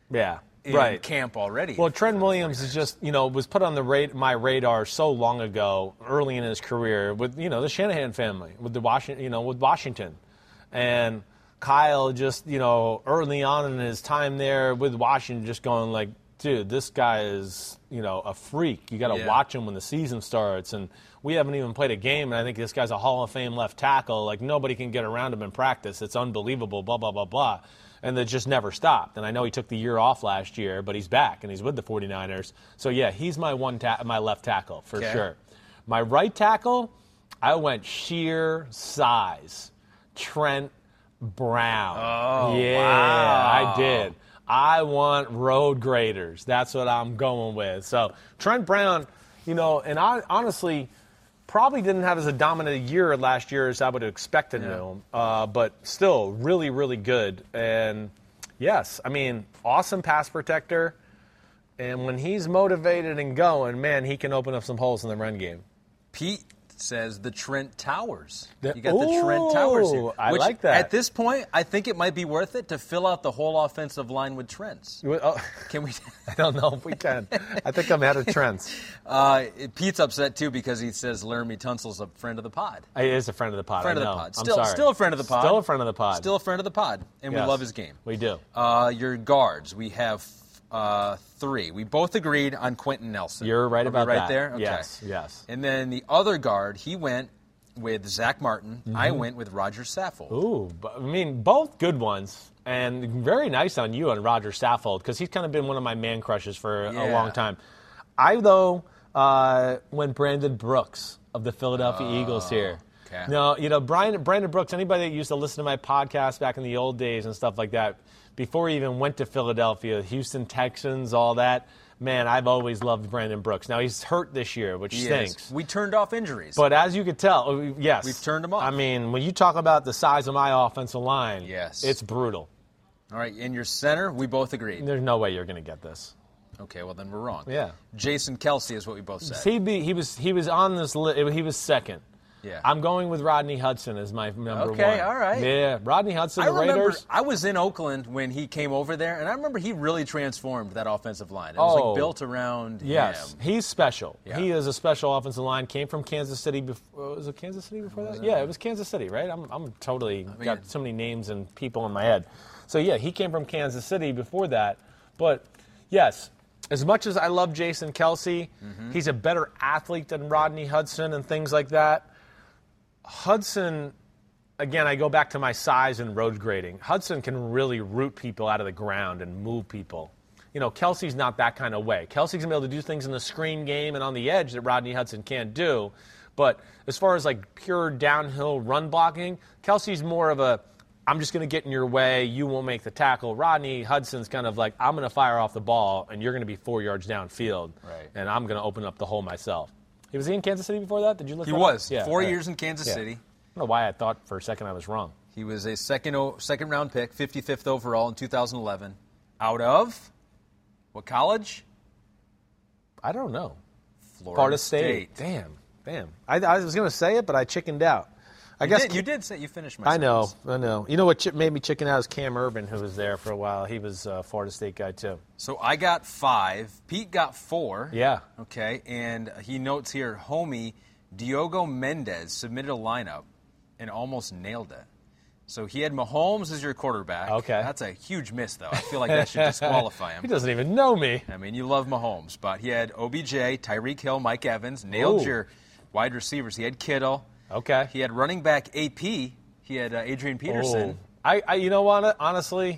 in camp already. Well, Trent Williams is just, was put on my radar so long ago, early in his career, with, the Shanahan family, with with Washington. And Kyle just, early on in his time there with Washington, just going dude, this guy is, a freak. You got to watch him when the season starts. And we haven't even played a game, and I think this guy's a Hall of Fame left tackle. Nobody can get around him in practice. It's unbelievable, blah, blah, blah, blah. And it just never stopped. And I know he took the year off last year, but he's back, and he's with the 49ers. So, yeah, he's my my left tackle for sure. My right tackle, I went sheer size. Trent Brown. Oh, yeah, wow. I did. I want road graders. That's what I'm going with. So Trent Brown, and I honestly probably didn't have as a dominant year last year as I would have expected him, but still really, really good. And, Yes. I mean, awesome pass protector. And when he's motivated and going, man, he can open up some holes in the run game. Pete says the Trent Towers. You got the Trent Towers here. I like that. At this point, I think it might be worth it to fill out the whole offensive line with Trents. Can we? I don't know if we can. I think I'm out of Trents. Pete's upset, too, because he says Laramie Tunsil's a friend of the pod. He is a friend of the pod. Friend I know. of the pod. I'm sorry. Still a friend of the pod. Still a friend of the pod. Still a friend of the pod. And Yes. we love his game. We do. Your guards, we have 3. We both agreed on Quentin Nelson. You're right about right that. there? Okay. Yes. And then the other guard, he went with Zach Martin. I went with Roger Saffold. Ooh, I mean, both good ones. And very nice on you on Roger Saffold, because he's kind of been one of my man crushes for a long time. I, though, went Brandon Brooks of the Philadelphia Eagles here. Okay. No, Brandon Brooks, anybody that used to listen to my podcast back in the old days and stuff like that, before he even went to Philadelphia, Houston Texans, all that, man, I've always loved Brandon Brooks. Now, he's hurt this year, which stinks. We turned off injuries. But as you could tell, yes. We've turned them off. I mean, when you talk about the size of my offensive line, Yes. it's brutal. All right, in your center, we both agreed. There's no way you're going to get this. Okay, well, then we're wrong. Yeah. Jason Kelsey is what we both said. He was on this list. He was second. Yeah. I'm going with Rodney Hudson as my number one. Okay, all right. Yeah, Rodney Hudson, I the remember Raiders. I was in Oakland when he came over there, and I remember he really transformed that offensive line. It was like built around Yes, him. he's special. Yeah. He is a special offensive line. Came from Kansas City. Was it Kansas City before that? Yeah, it was Kansas City, right? I'm totally got so many names and people in my head. So, yeah, he came from Kansas City before that. But, yes, as much as I love Jason Kelsey, he's a better athlete than Rodney Hudson and things like that. Hudson, again, I go back to my size and road grading. Hudson can really root people out of the ground and move people. Kelsey's not that kind of way. Kelsey's going to be able to do things in the screen game and on the edge that Rodney Hudson can't do. But as far as like pure downhill run blocking, Kelsey's more of a, I'm just going to get in your way, you won't make the tackle. Rodney Hudson's kind of like, I'm going to fire off the ball, and you're going to be 4 yards downfield, and I'm going to open up the hole myself. Was he in Kansas City before that? Did you look? He was. 4 years in Kansas City. I don't know why I thought for a second I was wrong. He was a second round pick, 55th overall in 2011. Out of what college? I don't know. Florida State. Damn. I was going to say it, but I chickened out. I guess you did say you finished my sentence. I know. You know what made me chicken out is Cam Urban, who was there for a while. He was a Florida State guy, too. So I got 5. Pete got 4. Yeah. Okay, and he notes here, homie, Diogo Mendez submitted a lineup and almost nailed it. So he had Mahomes as your quarterback. Okay. That's a huge miss, though. I feel like that should disqualify him. He doesn't even know me. I mean, you love Mahomes, but he had OBJ, Tyreek Hill, Mike Evans, nailed your wide receivers. He had Kittle. Okay. He had running back AP. He had Adrian Peterson. I you know what? Honestly,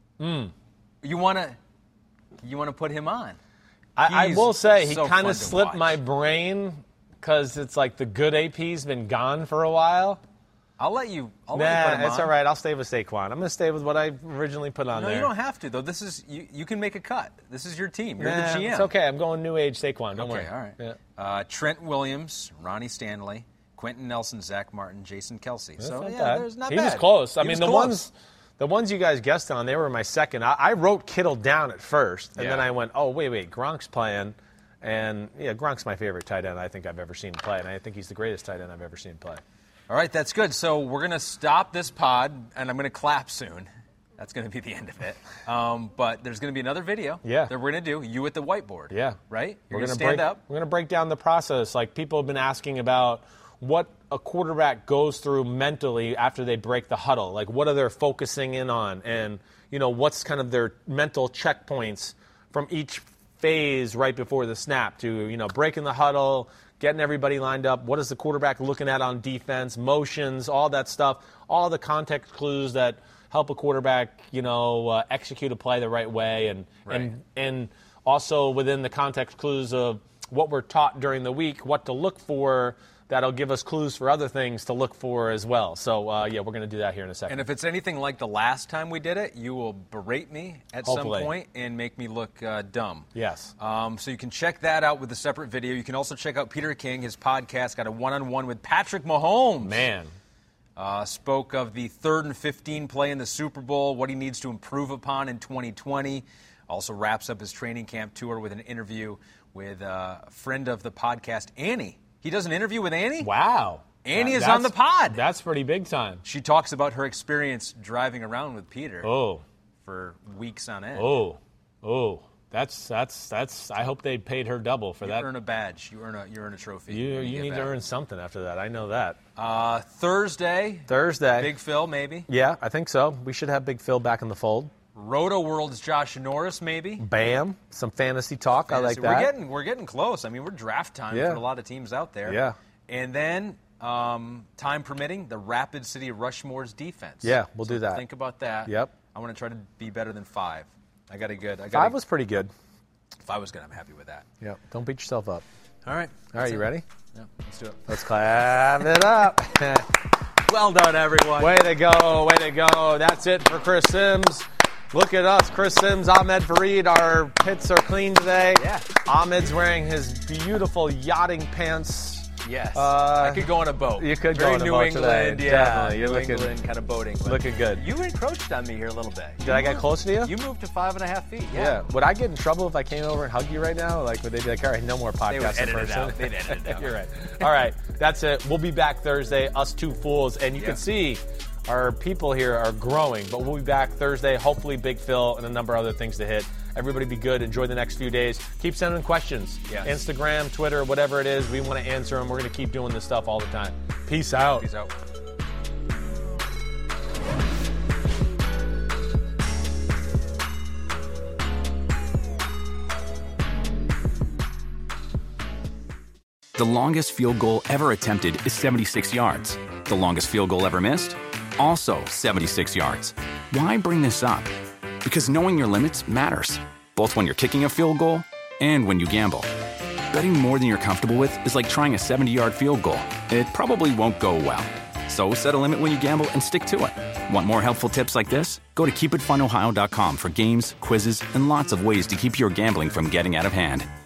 You want to put him on? I will say he so kind fun of to slipped watch. my brain because it's like the good AP's been gone for a while. I'll let you put him it's on. all right. I'll stay with Saquon. I'm going to stay with what I originally put on No, there. you don't have to, though. This is you can make a cut. This is your team. You're the GM. It's okay. I'm going new age Saquon. Don't worry. Okay, all right. Yeah. Trent Williams, Ronnie Stanley, Quentin Nelson, Zach Martin, Jason Kelsey. That's So not yeah, bad. there's not He bad. was close. I He mean, was the ones you guys guessed on, they were my second. I wrote Kittle down at first, and then I went, oh wait, Gronk's playing, and yeah, Gronk's my favorite tight end I think I've ever seen play, and I think he's the greatest tight end I've ever seen play. All right, that's good. So we're going to stop this pod, and I'm going to clap soon. That's going to be the end of it. But there's going to be another video that we're going to do, you at the whiteboard. Yeah. Right? You're We're going to gonna stand up. We're going to break down the process. Like, people have been asking about what a quarterback goes through mentally after they break the huddle. Like, what are they focusing in on? And, what's kind of their mental checkpoints from each phase right before the snap to, breaking the huddle, getting everybody lined up. What is the quarterback looking at on defense, motions, all that stuff, all the context clues that help a quarterback, execute a play the right way, and also within the context clues of what we're taught during the week, what to look for. That'll give us clues for other things to look for as well. So, we're going to do that here in a second. And if it's anything like the last time we did it, you will berate me at Hopefully. some point and make me look dumb. Yes. So you can check that out with a separate video. You can also check out Peter King. His podcast got a one-on-one with Patrick Mahomes. Man. Spoke of the 3rd and 15 play in the Super Bowl, what he needs to improve upon in 2020. Also wraps up his training camp tour with an interview with a friend of the podcast, Annie. He does an interview with Annie? Wow. Annie is on the pod. That's pretty big time. She talks about her experience driving around with Peter for weeks on end. That's. I hope they paid her double for that. You earn a badge. You earn a trophy. You need to earn something after that. I know that. Thursday. Big Phil, maybe. Yeah, I think so. We should have Big Phil back in the fold. Roto World's Josh Norris, maybe. Bam. Some fantasy talk. I like that. We're getting close. I mean, we're draft time for a lot of teams out there. Yeah. And then, time permitting, the Rapid City Rushmore's defense. Yeah, we'll do that. Think about that. Yep. I want to try to be better than 5. I got a good. 5 was pretty good. 5 was good. I'm happy with that. Yeah. Don't beat yourself up. All right. You ready? Yeah. Let's do it. Let's clap it up. Well done, everyone. Way to go. Way to go. That's it for Chris Sims. Look at us, Chris Sims, Ahmed Fareed. Our pits are clean today. Yeah. Ahmed's wearing his beautiful yachting pants. Yes. I could go on a boat. You could Very go on a New boat England, today. Yeah. Definitely. You're New looking England kind of boating. Looking good. You encroached on me here a little bit. Did I get close to you? You moved to 5.5 feet. Yeah. Would I get in trouble if I came over and hugged you right now? Like, would they be like, all right, no more podcasts They would edit in it person? out. They'd edit it out. You're right. All right. That's it. We'll be back Thursday, us two fools. And you can see our people here are growing. But we'll be back Thursday. Hopefully Big Phil and a number of other things to hit. Everybody be good. Enjoy the next few days. Keep sending questions. Yes. Instagram, Twitter, whatever it is. We want to answer them. We're going to keep doing this stuff all the time. Peace out. Peace out. The longest field goal ever attempted is 76 yards. The longest field goal ever missed? Also 76 yards. Why bring this up? Because knowing your limits matters, both when you're kicking a field goal and when you gamble. Betting more than you're comfortable with is like trying a 70-yard field goal. It probably won't go well. So set a limit when you gamble and stick to it. Want more helpful tips like this? Go to keepitfunohio.com for games, quizzes, and lots of ways to keep your gambling from getting out of hand.